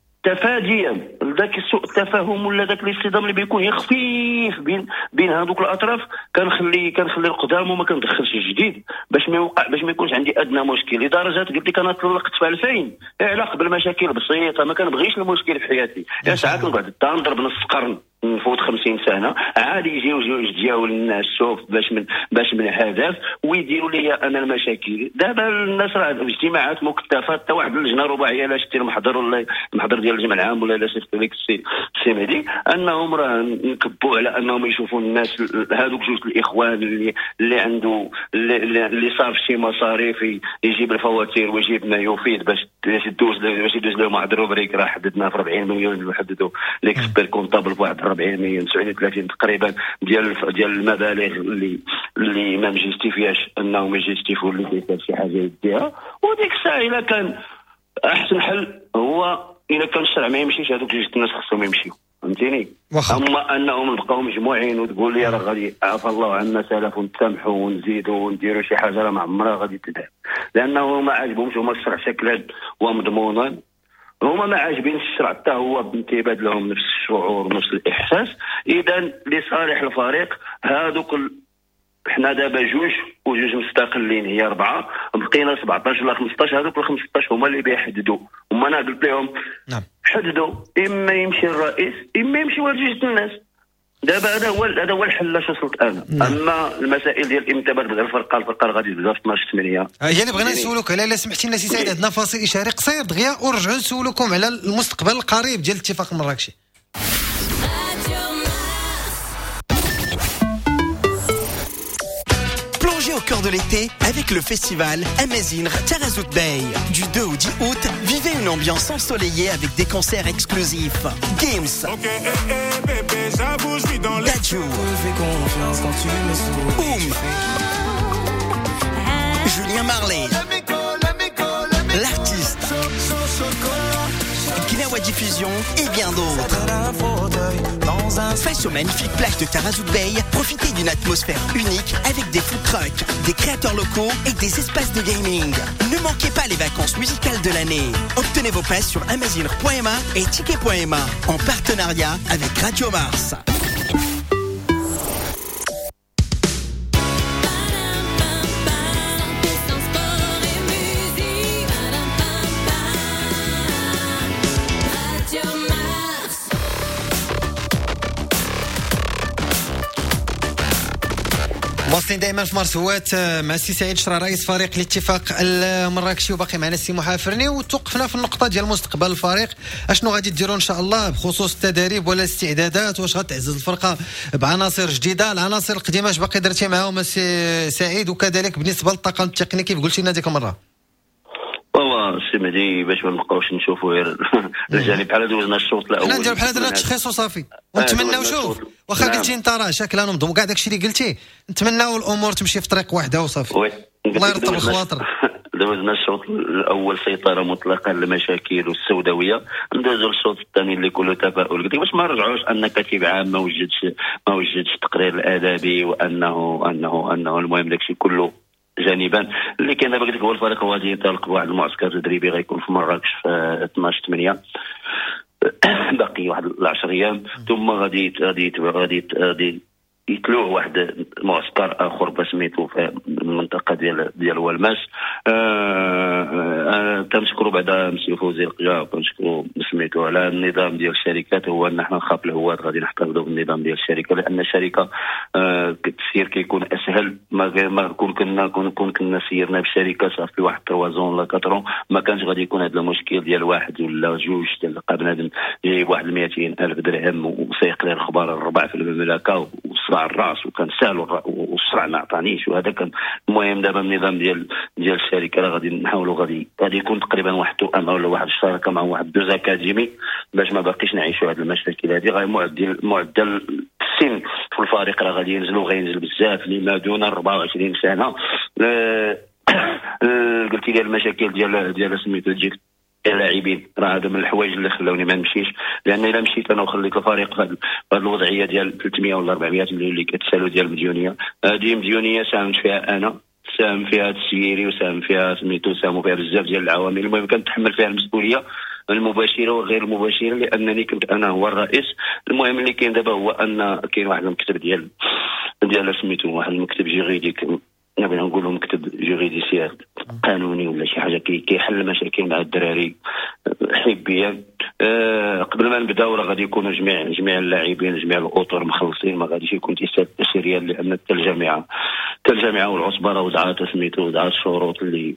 تفاديا ذاك سوء التفاهم ولا ذاك الاصطدام اللي بيكون خفيف بين بين هذوك الاطراف، كنخلي كنخلي القدام وما كندخلش الجديد باش ما يوقع باش ما يكونش عندي ادنى مشكل. لدرجه قلت لك انا طلقت في ألفين علاقه بالمشاكل بسيطه، ما كنبغيش المشكل في حياتي. يا ساعات نقعد نضرب نص قرن نفوت خمسين سنه عادي يجيو جوج ديال الناس شوف باش من باش من هدف ويديروا لي انا المشاكل. دابا الناس راه اجتماعات مكثفه، حتى واحد اللجنه رباعيه لا شتي المحضر ولا المحضر ديال الجمع العام ولا لا شفت لك السي السي مهدي انهم راه نكبوا على انهم يشوفوا الناس هذوك جوج الاخوان اللي اللي عنده اللي, اللي صار شي مصاريف يجيب الفواتير ويجيب ما يفيد باش باش يدوز باش يدوز لهم واحد الروبريك راه حددناه في أربعين مليون وحددوا ليكسبير كونطابل بواحد أربعين مليون تسعين وثلاثين تقريبا ديال ديال المبالغ اللي اللي ما مجيستيفياش انهم يجيستيفوا اللي كيدير شي حاجه يديها. وديك الساعه الا كان احسن حل هو الا كان الشرع ما يمشيش هذوك جوج الناس خصهم يمشيو، فهمتيني؟ اما انهم نبقاو مجموعين وتقول لي راه غادي عفى الله عنا سلف ونتسامحوا ونزيدوا ونديروا شي حاجه راه ما عمرها غادي تدعم، لانه ما عاجبهمش هما الشرع شكلا ومضمونا، هما ما عاجبين الشرع حتى هو بامتداد لهم نفس الشعور ونفس الاحساس. اذا لصالح الفريق هذوك ال... حنا دابا جوج وجوج مستقلين هي اربعه، بقينا سبعطاش ولا خمسطاش، هذوك ال خمسطاش هما اللي بيحددوا. هما انا قلت لهم نعم حددوا اما يمشي الرئيس اما يمشي واحد جوج الناس. دابا هذا هو هذا هو الحل اللي وصلت انا. نعم. اما المسائل ديال امتى بدا الفرقه الفرقه غادي تبدا في اثناش ثمانية هي اللي بغينا نسولوك على. لا سمحتي لنا سي سعيد عندنا فاصل اشاري قصير دغيا ورجعوا نسولوكم على المستقبل القريب ديال الاتفاق المراكشي. Au cœur de l'été avec le festival Amazing Tarazout Bay. Du deux au dix août, vivez une ambiance ensoleillée avec des concerts exclusifs. Games, okay, hey, hey, bébé, j'avoue, je vis dans les... Dadju, Oum, Julien Marley, l'artiste, Gnawa Diffusion et bien d'autres. Face aux magnifiques plages de Tarazout Bay, profitez d'une atmosphère unique avec des food trucks, des créateurs locaux et des espaces de gaming. Ne manquez pas les vacances musicales de l'année. Obtenez vos passes sur amazir point m a et ticket point m a en partenariat avec Radio Mars. واصلين دائما في مرسوات مع السي سعيد شرا رئيس فريق الاتفاق المراكشي، وباقي معنا السي موحى فرني، وتوقفنا في النقطه ديال مستقبل الفريق. اشنو غادي ديروا ان شاء الله بخصوص التدريب ولا الاستعدادات؟ واش غتعزز الفرقه بعناصر جديده؟ العناصر القديمه اش باقي درتي معاهم السي سعيد؟ وكذلك بالنسبه للطاقم التقني كيف قلتي لنا ديك المره. والله السي مهدي باش ما نبقاوش نشوفوا غير الجانب بحال دوزنا الشوط الاول حنا نديرو بحال درنا التشخيص وصافي ونتمناو. شوف واخا قلتي انت راه شكلها نضم كاع داكشي اللي قلتي، نتمناو الامور تمشي في طريق واحده وصافي. الله يرطب الخواطر. دوزنا الشوط الاول سيطره مطلقه على المشاكل والسوداويه، ندوزو الشوط الثاني اللي كله تفاؤل قلت باش ما نرجعوش ان كتيب عام ما وجدش ما وجدش التقرير الادبي وانه انه انه المهم داكشي كله جانبا. اللي كان دابا قلت لك هو الفريق غادي ينطلق بواحد المعسكر تدريبي غيكون في مراكش في اثناش ثمانية باقي واحد العشر ايام، ثم غادي غادي غادي غادي يتلوه واحد معسكر اخر بسميتو في المنطقه ديال ديال والماس. أه أه تنشكروا بعدا مسيو فوزي القجا، وكنشكروا سميتو على النظام ديال الشركات هو ان حنا نخاف الهواة غادي نحتفظوا بالنظام ديال الشركه، لان الشركه آه التسيير كيكون اسهل. ما ما كون كنا كون كنا سيرنا بالشركه صافي واحد تروازون ولا كاترون ما كانش غادي يكون هذا المشكل ديال واحد ولا جوج تلقى بنادم جايب واحد مئتين الف درهم وسيق لي الاخبار الربع في المملكه وصرع الراس وكان سال وصرع ما عطانيش وهذا كان. المهم دابا النظام ديال ديال الشركه راه غادي نحاولوا غادي غادي يكون تقريبا واحد توأم ولا واحد الشراكه مع واحد دوز اكاديمي باش ما باقيش نعيشوا هذه المشاكل هذه. غير معدل معدل السن في الفريق راه غادي ينزلوا غينزل بزاف لما دون أربعة وعشرين سنه. قلتي لي المشاكل ديال ديال سميتو تجيك اللاعبين راه هذا من الحوايج اللي خلوني ما نمشيش، لان الا مشيت انا وخليت الفريق في هذه الوضعيه ديال ثلاثمئة ولا أربعمئة مليون اللي كتسالوا ديال المديونيه. هذه مديونيه ساهمت فيها انا، ساهم فيها السيري وساهم فيها سميتو ساهموا فيها بزاف ديال العوامل. المهم كنتحمل فيها المسؤوليه المباشره وغير المباشره لانني كنت انا هو الرئيس. المهم اللي كاين دابا هو ان كاين واحد المكتب ديال ديال سميتو واحد المكتب جيريديك نبغي نقولوا مكتب جوريديسيال قانوني ولا شي حاجه كيحل مشاكل مع الدراري حبيا. أه قبل ما نبداو راه غادي يكونوا جميع جميع اللاعبين جميع الاطر مخلصين، ما غاديش يكون تسريال لان حتى الجامعه حتى الجامعه والعصبه راه وضعات سميتو وضعات الشروط اللي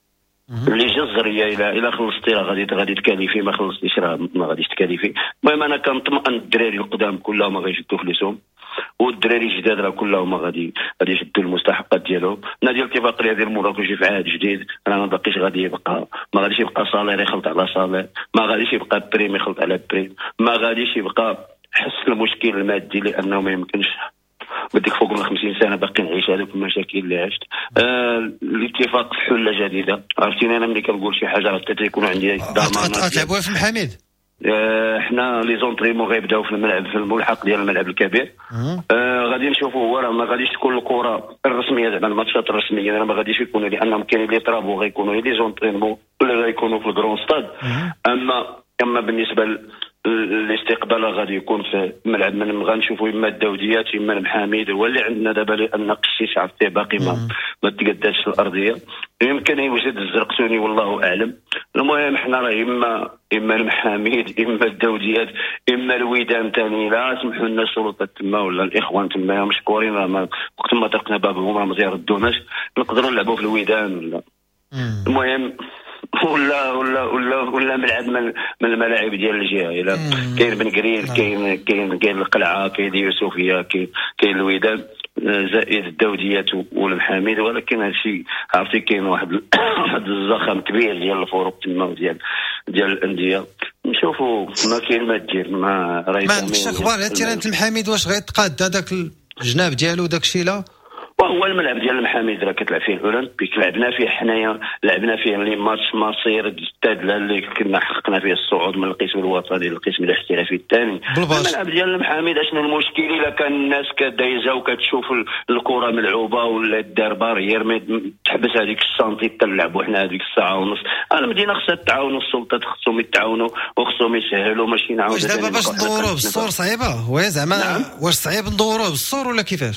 اللي جزريه الى الى خلصتي راه غادي غادي تكاليفي، ما خلصتيش راه ما غاديش تكاليفي. المهم انا كنطمئن الدراري القدام كلهم ما غيشدوا فلوسهم والدراري الجداد راه كلهم غادي غادي يشدوا المستحقات ديالهم. نادي الاتفاقيه ديال مراكش في عهد جديد راه ما باقيش غادي يبقى ما غاديش يبقى صالير يخلط على صالير، ما غاديش يبقى بريم يخلط على بريم، ما غاديش يبقى حس المشكل المادي لانه ما يمكنش بديك فوق من خمسين سنه باقي نعيش هذوك المشاكل اللي عشت. آه الاتفاق في حله جديده عرفتيني انا ملي كنقول شي حاجه حتى تيكون عندي ضمانات. تلعبوا في محمد آه حنا لي زونطريمون غيبداو في الملعب في الملحق ديال الملعب الكبير. آه غادي نشوفوا هو راه ما غاديش تكون الكره الرسميه زعما الماتشات الرسميه راه ما غاديش يكونوا لانهم كاينين لي طرابو غيكونوا لي زونطريمون ولا غيكونوا في الكرون ستاد. اما اما بالنسبه الاستقبال غادي يكون في ملعب من غنشوفوا اما الدوديات اما المحاميد هو اللي عندنا دابا لان قشيش عرفتي باقي ما ما تقداش في الارضيه. يمكن يوجد الزرقسوني والله اعلم. المهم حنا راه اما اما المحاميد اما الدوديات اما الودان ثاني لا سمحوا لنا السلطات تما ولا الاخوان تما مشكورين راه وقت ما طرقنا بابهم راه ما يردوناش نقدروا نلعبوا في الودان ولا. المهم ولا ولا ولا ولا ملعب من من الملاعب ديال الجهه الى كاين بن قرير كاين كاين كاين القلعه كاين يوسفيه كاين كاين الودان زائد الدوديات والمحاميد. ولكن هادشي عرفتي كاين واحد واحد الزخم كبير ديال الفروق تما ديال ديال الانديه. نشوفوا ما كاين ما دير ما راهي ما عندكش اخبار على تيران المحاميد واش غيتقاد هذاك الجناب ديالو داكشي لا وهو الملعب ديال المحاميد راه كتلعب فيه الاولمبيك لعبنا فيه حنايا لعبنا فيه لي ماتش مصير جداد اللي كنا حققنا فيه الصعود من القسم الوطني للقسم الاحترافي الثاني. الملعب ديال المحاميد اشنو المشكل الا كان الناس كدايزه وكتشوف الكره ملعوبه ولا دار بارير ما تحبس هذيك السانتي تلعبوا حنا هذيك الساعه ونص. المدينه خصها تعاون السلطات خصهم يتعاونوا وخصهم يسهلوا ماشي نعاودوا. واش دابا باش ندوروه بالصور صعيبه وي زعما واش صعيب ندوروه بالصور ولا كيفاش؟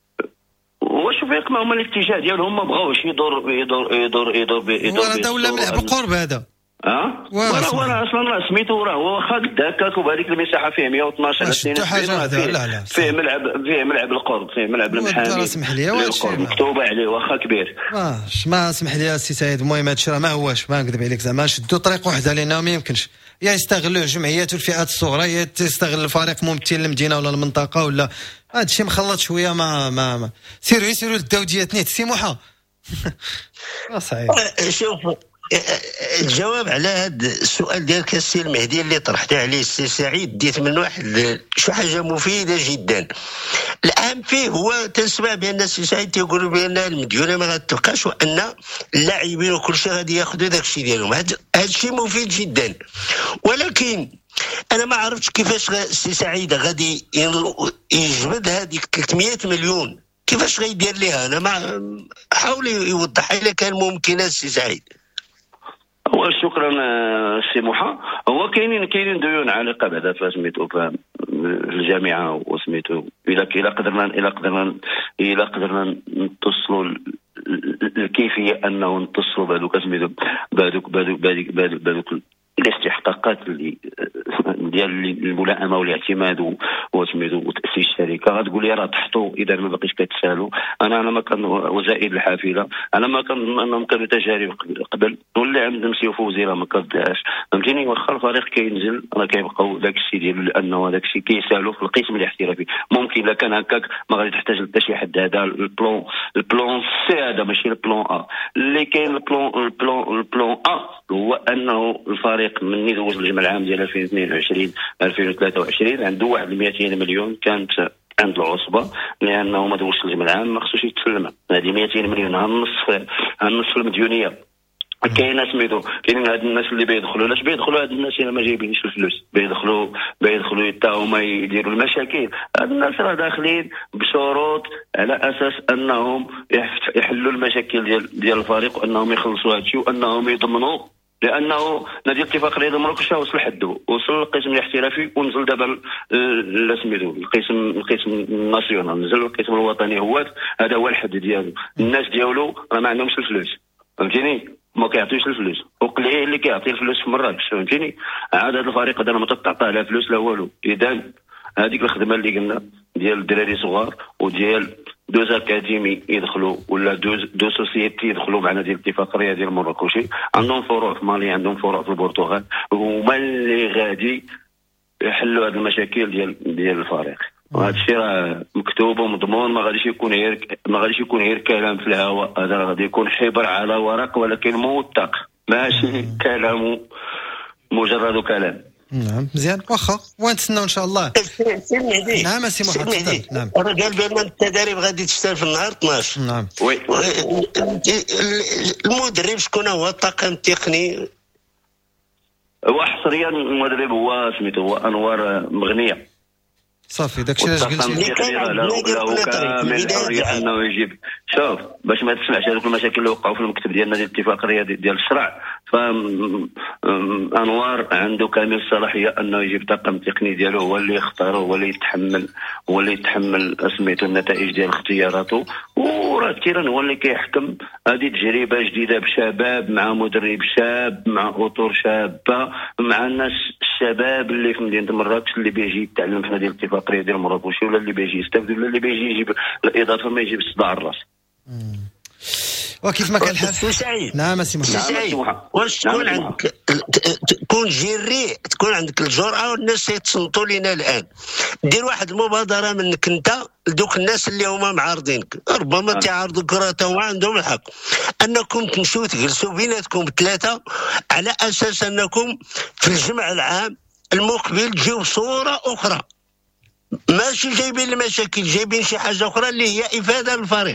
وشوف ياك ما هما الاتجاه ديالهم ما بغاوش يدور يدور يدور يدور يدور هذا ولا ملعب القرب هذا اه وانا اصلا راه سميتو راه هو واخا هكاك وبهذيك المساحه فيه مئة واثناش على اثنين وسبعين لا لا فيه ملعب فيه ملعب القرب فيه ملعب المحامي اسمح لي واش مكتوبه عليه واخا كبير واش ما اسمح لي السي سعيد. المهم هادشي راه ما هواش ما نكذب عليك زعما شدوا طريق وحده لانه ما يمكنش يا يستغلوا الجمعيات والفئات الصغرى يا تستغل الفريق ممثل المدينه ولا المنطقه ولا هادشي مخلط شويه ما ما, ما. سيروا يسيروا للدوديات نيت سي موحى صحيح. شوف الجواب على هذا السؤال ديالك السي المهدي اللي طرحته عليه السي سعيد ديت من واحد شو حاجه مفيده جدا. الاهم فيه هو تنسمع بان السي سعيد تيقولوا بان المديونه ما غتبقاش وان اللاعبين وكل شيء غادي ياخذوا داك الشيء ديالهم. هذا الشيء مفيد جدا ولكن انا ما عرفتش كيفاش السي سعيد غادي يجبد هذيك ثلاثمئة مليون كيفاش غيدير ليها. انا ما حاول يوضح الا كان ممكن السي سعيد. هو شكرا سي موحى. هو كاينين كاينين ديون عالقه بعدا فسميتو في الجامعه وسميتو الا الا قدرنا الا قدرنا الا قدرنا نتصلوا الكيفيه انه نتصلوا بهذوك سميتو بهذوك بهذوك بهذوك الاستحقاقات اللي ديال الملائمه والاعتماد وسميتو وتاسيس الشركه. غتقول لي راه تحطوا اذا ما بقيتش كتسالوا. انا انا ما كان وزائد الحافله، انا ما كان انهم كانوا تجارب قبل واللي عندهم سيوف وزيره ما كداش فهمتيني. واخا الفريق كينزل راه كيبقاو داك الشيء ديالو لانه داك الشيء كيسالوا في القسم الاحترافي. ممكن الا كان هكاك ما غادي تحتاج حتى شي حد. هذا البلون البلون سي، هذا ماشي البلون ا اللي كاين. البلون البلون البلون ا هو انه الفريق من يدوز الجمع العام ديال ألفين واثنين وعشرين ألفين وثلاثة وعشرين عنده واحد مئتين مليون كانت عند العصبه لانه ما دوزش الجمع العام ما خصوش يتسلم. هذه مئتين مليون هالنصف هالنصف المديونيه. كاين سميتو كاينين هاد الناس اللي بيدخلوا علاش بيدخلوا هاد الناس اللي ما جايبينش الفلوس بيدخلوا بيدخلوا حتى هما يديروا المشاكل. هاد الناس راه داخلين بشروط على اساس انهم يحلوا المشاكل ديال ديال الفريق وانهم يخلصوا هادشي وانهم يضمنوا لانه نادي الاتفاق رياضي مراكش وصل لحدو وصل للقسم الاحترافي ونزل دابا سميتو القسم القسم الناسيونال نزل القسم الوطني. هو هذا هو الحد ديالو. الناس ديالو راه ما عندهمش الفلوس فهمتيني ما كيعطيوش الفلوس وقليل اللي كيعطي الفلوس في مراكش فهمتيني. عاد هذا الفريق هذا ما تتعطى على فلوس لا والو. اذا هذيك الخدمه اللي قلنا ديال الدراري صغار وديال دوز اكاديمي يدخلوا ولا دوز دو سوسيتي يدخلوا معنا ديال الاتفاق الرياضي المراكشي عندهم فروع في مالي عندهم فروع في البرتغال هما اللي غادي يحلوا هذه المشاكل ديال ديال الفريق. وهذا الشيء راه مكتوب ومضمون ما غاديش يكون غير ما غاديش يكون غير كلام في الهواء. هذا غادي يكون حبر على ورق ولكن موثق ماشي كلام مجرد كلام. نعم مزيان واخا ونتسناو ان شاء الله. نعم سي محمد. نعم راه قال بان التدريب غادي تشتغل في النهار اثناش. نعم وي المدرب شكون هو الطاقم التقني؟ هو حصريا المدرب هو سميتو هو انوار مغنيه صافي داكشي علاش قلتي لي له كامل الحريه انه يجيب. شوف باش ما تسمعش هذوك المشاكل اللي وقعوا في المكتب ديالنا ديال الاتفاق الرياضي ديال الشرع فانوار عنده كامل الصلاحيه انه يجيب طاقم تقني ديالو هو اللي يختار هو اللي يتحمل هو اللي يتحمل سميتو النتائج ديال اختياراته. وراه كثيرا هو اللي كيحكم. هذه تجربه جديده بشباب مع مدرب شاب مع اطر شابه مع الناس الشباب اللي في مدينه مراكش اللي بيجي يتعلم في نادي الاتفاق الرياضي ديال المراكشي ولا اللي بيجي يستافد ولا اللي بيجي يجيب الاضافه ما يجيب الصداع الراس. وكيف ما كان الحال. سعيد نعم سي محمد. واش تكون عندك تكون جيري تكون عندك الجرأه والناس يتصنتوا لنا الان دير واحد المبادره منك انت لدوك الناس اللي هما معارضينك ربما تعارضوك راه هما عندهم الحق انكم تمشوا تجلسوا بيناتكم ثلاثه على اساس انكم في الجمع العام المقبل تجيو بصوره اخرى ماشي جايبين المشاكل جايبين شي حاجه اخرى اللي هي افاده للفريق.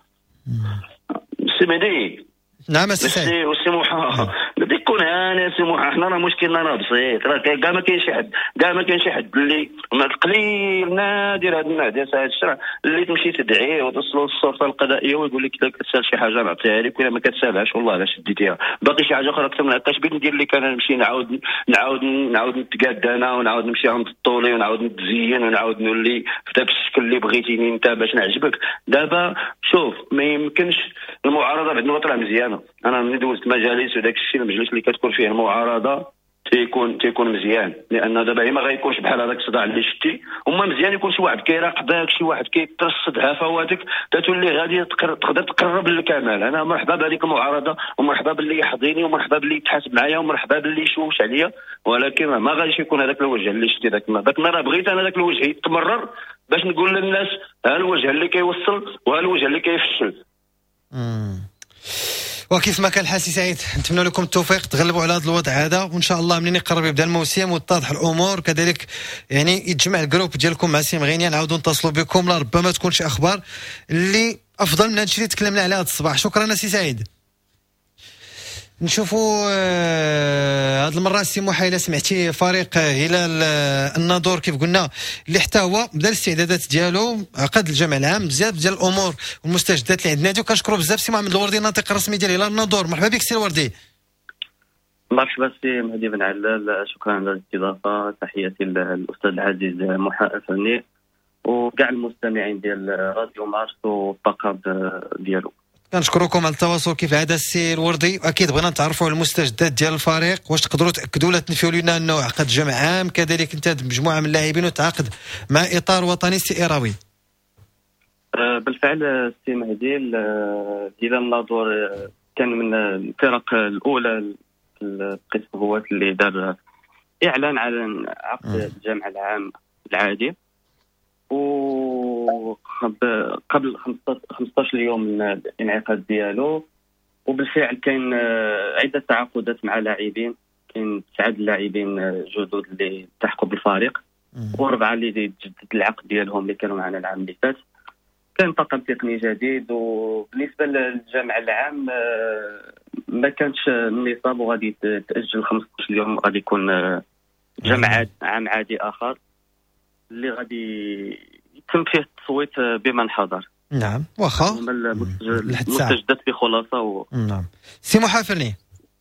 سميدي نعم سي سعيد والسموحه بدي يكون هاني سموحه. حنا راه مشكلنا راه بسيط راه كاع ما كاين شي حد كاع ما كاين شي حد اللي قليل نادر هذا النوع ديال ساعه الشرع اللي تمشي تدعيه وتصلوا للسلطه القضائيه ويقول لك اذا كتسال شي حاجه نعطيها لك ولا ما كتسالهاش والله علاش شديتيها باقي شي حاجه اخرى اكثر من هكاش بين ندير لك انا نمشي نعاود نعاود نعاود نتقاد انا ونعاود نمشي عند الطولي ونعاود نتزين ونعاود نولي في داك الشكل اللي بغيتيني انت باش نعجبك. دابا شوف ما يمكنش المعارضه عندنا طلع مزيانه. انا ملي دوزت مجالس وداك الشيء المجلس اللي كتكون فيه المعارضه تيكون تيكون مزيان لان دابا ما غيكونش بحال هذاك الصداع اللي شتي. وما مزيان يكون شي واحد كيراقبك شي واحد كيترصد هفواتك تتولي غادي تقدر تقرب للكمال. انا مرحبا بهذيك المعارضه ومرحبا باللي يحضيني ومرحبا باللي يتحاسب معايا ومرحبا باللي يشوش عليا ولكن ما غاديش يكون هذاك الوجه اللي شتي داك داك راه بغيت انا داك الوجه يتمرر باش نقول للناس ها الوجه اللي كيوصل وها الوجه اللي كيفشل. وكيف ما كان الحال سي سعيد نتمنى لكم التوفيق تغلبوا على هذا الوضع هذا وان شاء الله منين يقرب يبدا الموسم وتتضح الامور كذلك يعني يتجمع الجروب ديالكم مع سي مغيني نعاودوا نتصلوا بكم لا ربما تكون شي اخبار اللي افضل من هذا الشيء اللي تكلمنا عليه هذا الصباح. شكرا سي سعيد. نشوفوا آه هذه المره سي محا الا سمعتي فريق هلال آه الناظور كيف قلنا اللي حتى هو بدا الاستعدادات ديالو عقد الجمع العام بزاف ديال الامور والمستجدات اللي عندنا. وكنشكروا بزاف سي محمد الوردي الناطق الرسمي ديال هلال الناظور. مرحبا بك سي الوردي. مرحبا سي مهدي بن علال شكرا على الاستضافه. تحياتي للاستاذ العزيز محا الفني وكاع المستمعين ديال راديو مارس والطاقم ديالو. كنشكركم على التواصل كيف العاده السي الوردي. اكيد بغينا نتعرفوا على المستجدات ديال الفريق، واش تقدروا تاكدوا ولا تنفيوا لنا انه عقد جمع عام كذلك انت مجموعه من اللاعبين وتعاقد مع اطار وطني سيراوي؟ بالفعل السي مهدي، الهلال الناظور كان من الفرق الاولى في القسم هو اللي دار اعلان على عقد الجمع العام العادي، وقبل خمسطاش يوم من الانعقاد ديالو. وبالفعل كاين عده تعاقدات مع لاعبين، كاين تسعه اللاعبين جدد اللي التحقوا بالفريق، واربعه اللي تجدد العقد ديالهم اللي كانوا معنا العام اللي فات. كان طاقم تقني جديد. وبالنسبه للجمع العام ما كانش النصاب وغادي تاجل خمسطاش يوم، غادي يكون جمع عام عادي اخر اللي غادي يتم فيه التصويت بمن حضر. نعم واخا المستجدات بخلاصه و... نعم. سي محافرني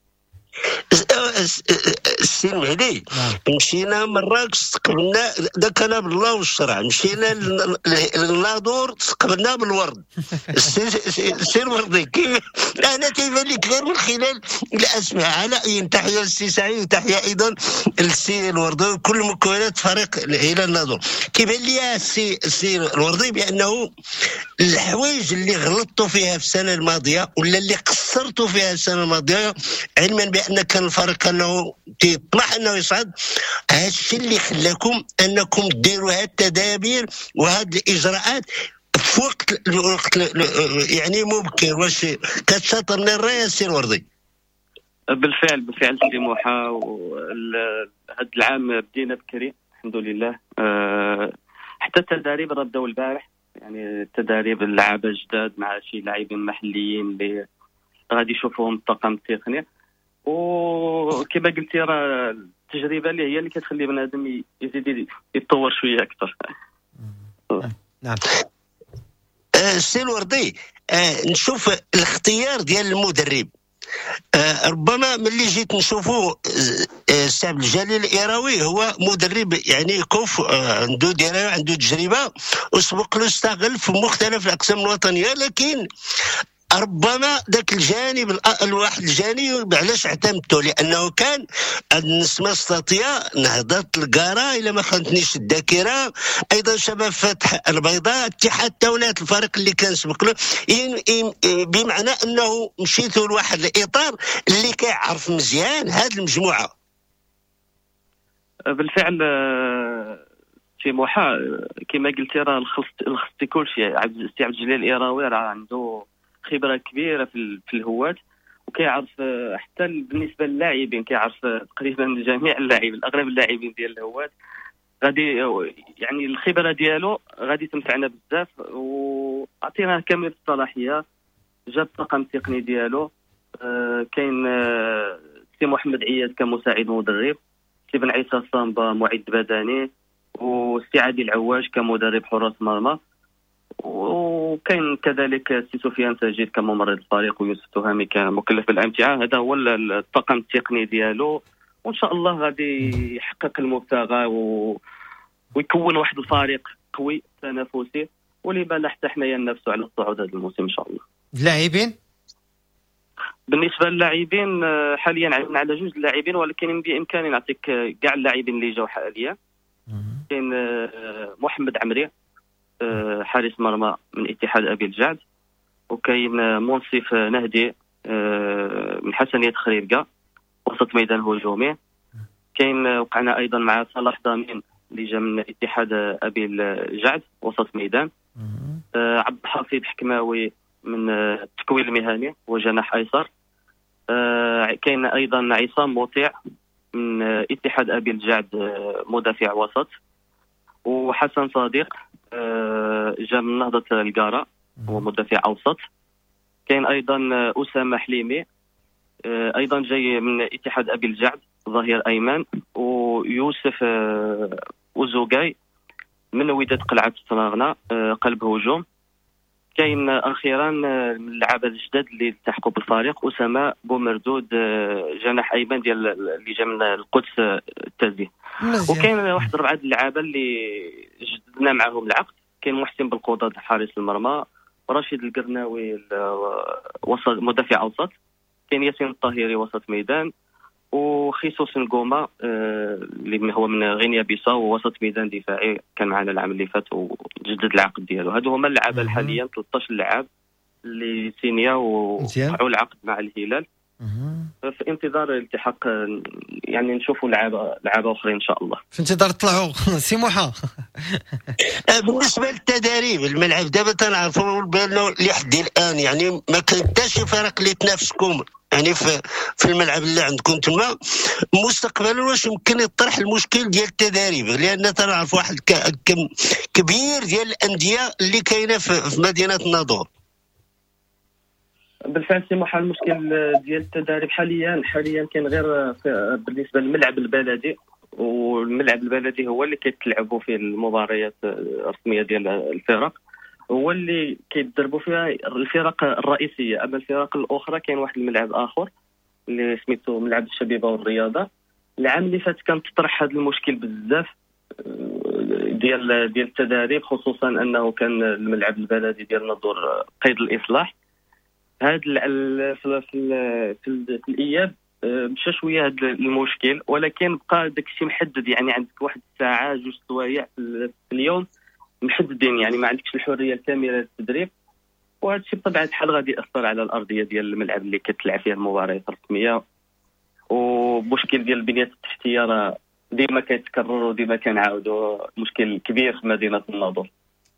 السي مهدي، مشينا مراكش استقبلنا ذاك انا بالله والشرع، مشينا للناظور استقبلنا بالورد. السي الوردي كيف انا تيبان لك غير من خلال الاسماء على تحيه للسي سعيد وتحيه ايضا للسي الوردي وكل مكونات فريق الهلال الناظور. كيبان لي السي السي الوردي بانه الحوايج اللي غلطتوا فيها في السنه الماضيه ولا اللي قصرتوا فيها السنه الماضيه، علما بان كان الفريق انه تيطمح انه يصعد، هذا الشيء اللي خلاكم انكم ديروا هذه التدابير وهذه الاجراءات في وقت الوقت يعني مبكر. واش كتشاطرني الراي السي الوردي؟ بالفعل بالفعل سي موحى، هذا العام بدينا بكري الحمد لله. أه حتى التدريب ردوا البارح، يعني التدريب اللعابه جداد مع شي لاعبين محليين اللي غادي يشوفوهم الطاقم التقني. وكما قلتي راه التجربه اللي هي اللي كتخلي بنادم يزيد يتطور شويه اكثر. نعم السي الوردي، آه نشوف الاختيار ديال المدرب. آه ربما ملي جيت نشوفوا السي عبد الجليل الإيراوي هو مدرب يعني كوف، آه عنده درايه عنده تجربه وسبق له استغل في مختلف الاقسام الوطنيه، لكن ربما ذاك الجانب الواحد الجانب علاش اعتمدته، لانه كان النسمه السطيه نهضه القاره الى ما خانتنيش الذاكره، ايضا شباب فتح البيضاء، اتحاد تولات الفريق اللي كان سبق له، بمعنى انه مشيتوا لواحد الاطار اللي كيعرف مزيان هذه المجموعه. بالفعل في موحى كما قلتي راه الخصتي كلشي. السي عبد الجليل الإيراوي راه عنده خبره كبيره في في الهوات، وكيعرف حتى بالنسبه للاعبين كيعرف تقريبا جميع اللاعبين، اغلب اللاعبين ديال الهوات غادي يعني الخبره ديالو غادي تنفعنا بزاف، واعطيناه كامل الصلاحيه. جاب الطاقم التقني ديالو، آه كاين آه سي محمد عياد كمساعد مدرب، سي بن عيسى الصامبا معد بدني، وسي عادل العواج كمدرب حراس مرمى، وكاين كذلك سي سفيان سجيد كممرض الفريق، ويوسف تهامي كمكلف بالامتعه. هذا هو الطاقم التقني ديالو، وان شاء الله غادي يحقق المبتغى و... ويكون واحد الفريق قوي تنافسي، ولما لا حتى حنايا ننافسوا على الصعود هذا الموسم ان شاء الله. اللاعبين بالنسبه للاعبين حاليا عندنا على جوج لاعبين، ولكن بامكاني نعطيك كاع اللاعبين اللي جاوا حاليا. كاين محمد عمري حارس مرمى من اتحاد ابي الجعد، وكاين منصف نهدي من حسنيه خريرقه وسط ميدان هجومي. كاين وقعنا ايضا مع صلاح ضامين اللي جا من اتحاد ابي الجعد وسط ميدان. عبد الحفيظ حكماوي من التكوين المهني وجناح ايسر. كاين ايضا عصام مطيع من اتحاد ابي الجعد مدافع وسط، وحسن صديق جا من نهضة القارة هو مدافع أوسط. كاين أيضا أسامة حليمي أيضا جاي من اتحاد أبي الجعد ظهير أيمن، ويوسف أوزوغاي من وداد قلعة الصناغنة قلب هجوم. كاين أخيرا من اللعابة الجداد اللي التحقوا بالفريق أسامة بومردود جناح أيمن ديال اللي جا من القدس التازي. وكاين واحد أربعة اللعابة اللي جددنا معهم العقد. كاين محسن بالقضاء حارس المرمى، رشيد القرناوي وسط مدافع اوسط، كاين ياسين الطاهري وسط ميدان، وخيسوس نقوما اللي هو من غينيا بيساو وسط ميدان دفاعي كان معنا العام اللي فات وجدد العقد ديالو. هادو هما اللعابه حاليا ثلاثة عشر لاعب اللي سينيا وقعوا العقد مع الهلال في انتظار الالتحاق، يعني نشوفوا لعابه لعابه اخرين ان شاء الله في انتظار طلعوا. سي موحى بالنسبه للتدريب الملعب دابا تنعرفوا بانه لحد الان يعني ما كاين حتى شي فرق اللي تنافسكم يعني في في الملعب اللي عندكم تما. مستقبلا واش يمكن يطرح المشكل ديال التدريب؟ لان تنعرف واحد كم كبير ديال الانديه اللي كاينه في مدينه الناظور. بالفعل سي محال المشكل ديال التدريب حاليا حاليا كاين غير بالنسبه للملعب البلدي، والملعب البلدي هو اللي كيتلعبوا فيه المباريات الرسميه ديال الفرق، هو اللي كيتدربوا فيها الفرق الرئيسيه. اما الفرق الاخرى كاين واحد الملعب اخر اللي سميتو ملعب الشبيبه والرياضه. العام اللي فات كان تطرح هذا المشكل بزاف ديال ديال التدريب، خصوصا انه كان الملعب البلدي ديال الناظور قيد الاصلاح. هذا في في في الاياب مشى شويه هذا المشكل، ولكن بقى داك الشيء محدد، يعني عندك واحد الساعه جوج سوايع في اليوم محددين، يعني ما عندكش الحريه الكامله للتدريب. وهذا الشيء بطبيعه الحال غادي ياثر على الارضيه ديال الملعب اللي كتلعب فيها المباريات الرسميه. ومشكل ديال البنيه التحتيه راه ديما كيتكرر وديما كنعاودوا مشكل كبير في مدينه الناظور.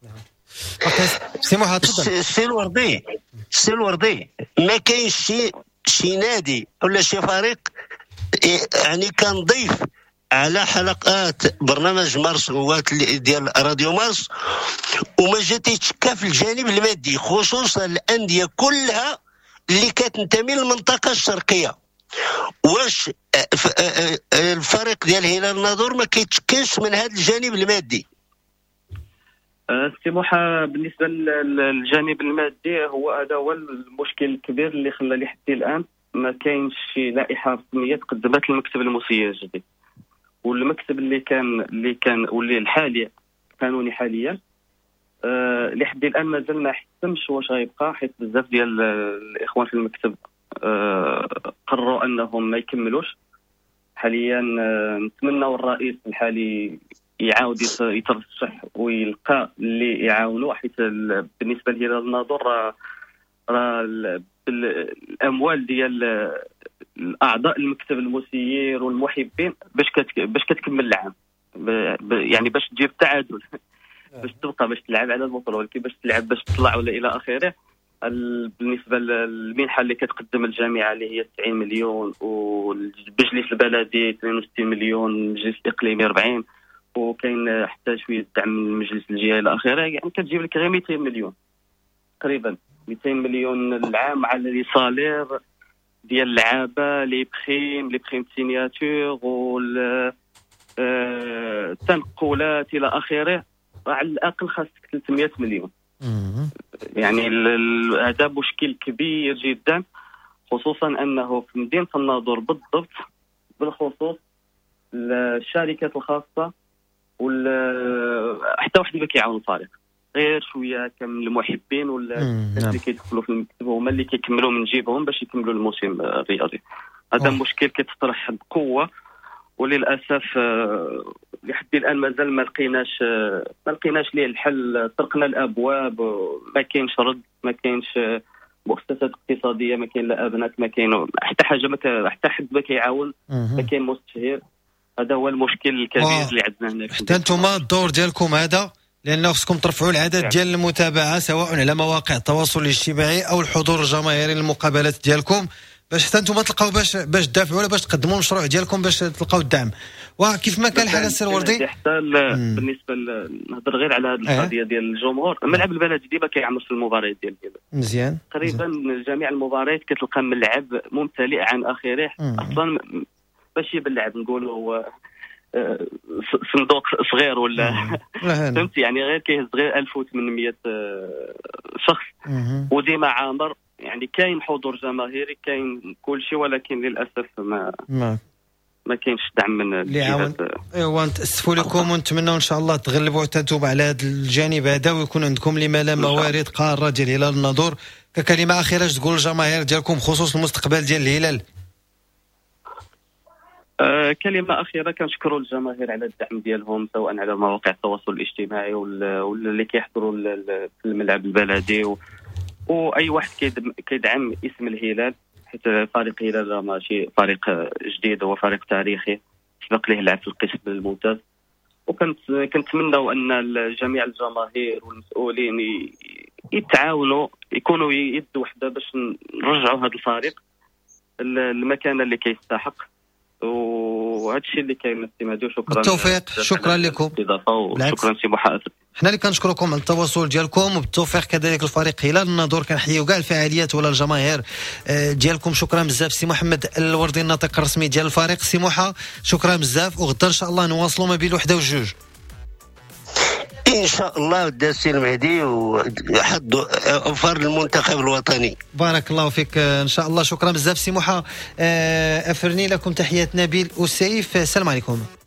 سي محمد تفضل. السي الوردي السي الوردي ما كاينش شي شي نادي ولا شي فريق يعني كان ضيف على حلقات برنامج مارس هوات ديال راديو مارس وما جا تيتشكى في الجانب المادي، خصوصا الانديه كلها اللي كتنتمي للمنطقه الشرقيه. واش الفريق ديال هلال الناظور ما كيتشكاش من هذا الجانب المادي؟ استموحة بالنسبه للجانب المادي هو هذا هو المشكل الكبير اللي خلى لحد الان ما كاينش شي لائحه رسميه تقدمت للمكتب المسيج دي. والمكتب اللي كان اللي كان واللي الحالي قانوني حاليا أه لحد الان مازال ما حسمش واش غيبقى، حيت بزاف ديال الاخوان في المكتب أه قرروا انهم ما يكملوش حاليا. أه نتمنوا الرئيس الحالي يعاود يترشح ويلقى اللي يعاونوا، حيت بالنسبه لهلال الناظور راه راه الاموال ديال الاعضاء المكتب المسير والمحبين باش كت... باش كتكمل العام ب... ب... يعني باش تجيب التعادل باش تبقى باش تلعب على البطوله، ولكن باش تلعب باش تطلع ولا الى اخره. ال... بالنسبه للمنحه اللي كتقدم الجامعه اللي هي تسعين مليون، والمجلس البلدي اثنين وستين مليون، المجلس الاقليمي أربعين، وكاين حتى شويه دعم من المجلس الجهه الى اخره، يعني كتجيب لك غير مئتين مليون تقريبا، مئتين مليون العام على لي صالير ديال اللعابه، لي بريم لي بريم سينياتور وال التنقلات الى اخره. على الاقل خاصك ثلاثمئة مليون. يعني هذا مشكل كبير جدا، خصوصا انه في مدينه الناظور بالضبط بالخصوص الشركات الخاصه ولا حتى واحد ما كيعاون الفريق، غير شويه كم المحبين ولا اللي كيدخلوا في المكتب هما اللي كيكملوا من جيبهم باش يكملوا الموسم الرياضي. هذا مشكل كيتطرح بقوه، وللاسف لحد الان مازال ما لقيناش ما لقيناش ليه الحل. طرقنا الابواب، ما كاينش رد، ما كاينش مؤسسات اقتصاديه، ما كاين لا ابناء، ما كاين حتى حاجه، ما حتى حد ما كيعاون، ما كاين مستشير. هذا هو المشكل الكبير اللي عندنا هنا. حتى نتوما الدور ديالكم هذا، لأنه خصكم ترفعوا العدد ديال المتابعة سواء على مواقع التواصل الاجتماعي أو الحضور الجماهيري للمقابلات ديالكم، باش حتى نتوما تلقاو باش باش تدافعوا ولا باش تقدموا المشروع ديالكم باش تلقاو الدعم. وكيف ما كان الحال السي الوردي حتى بالنسبه نهضر غير على هذه القضيه ديال الجمهور. الملعب البلدي ديما كيعمر في المباريات ديال مزيان تقريبا جميع المباريات كتلقى ملعب ممتلئ عن اخره. اصلا باش يبلعب نقولوا صندوق صغير ولا فهمت، يعني غير كيهز غير ألف وثمانمئة شخص وديما عامر. يعني كاين حضور جماهيري، كاين كل شيء، ولكن للاسف ما ما ما كاينش دعم من اللي عاون. الجهات. ايوا نتاسفوا لكم ونتمنوا ان شاء الله تغلبوا تنتوب على هذا الجانب هذا ويكون عندكم لما لا موارد قاره ديال الهلال الناظور. ككلمه اخيره اش تقول الجماهير ديالكم بخصوص المستقبل ديال الهلال؟ آه كلمه اخيره، كنشكروا الجماهير على الدعم ديالهم سواء على مواقع التواصل الاجتماعي ولا اللي كيحضروا في الملعب البلدي و... واي واحد كيدعم اسم الهلال، حيت فريق الهلال ماشي فريق جديد، هو فريق تاريخي سبق ليه لعب في القسم الممتاز. وكنت كنتمنوا ان جميع الجماهير والمسؤولين يتعاونوا، يكونوا يد وحده باش نرجعوا هذا الفريق المكانه اللي كيستحق. وهذا الشيء اللي كاين السي. شكرا بالتوفيق. شكرا لكم. شكرا سي محمد. حنا اللي كنشكركم على التواصل ديالكم وبالتوفيق كذلك الفريق هلال الناظور. كنحييو كاع الفعاليات ولا الجماهير ديالكم. شكرا بزاف سي محمد الوردي الناطق الرسمي ديال الفريق. سي محا شكرا بزاف، وغدا ان شاء الله نواصلوا ما بين الوحده والجوج ان شاء الله. السي المهدي وحض اوفر المنتخب الوطني. بارك الله فيك ان شاء الله. شكرا بزاف سي محا. افرني لكم تحيات نبيل وسيف. السلام عليكم.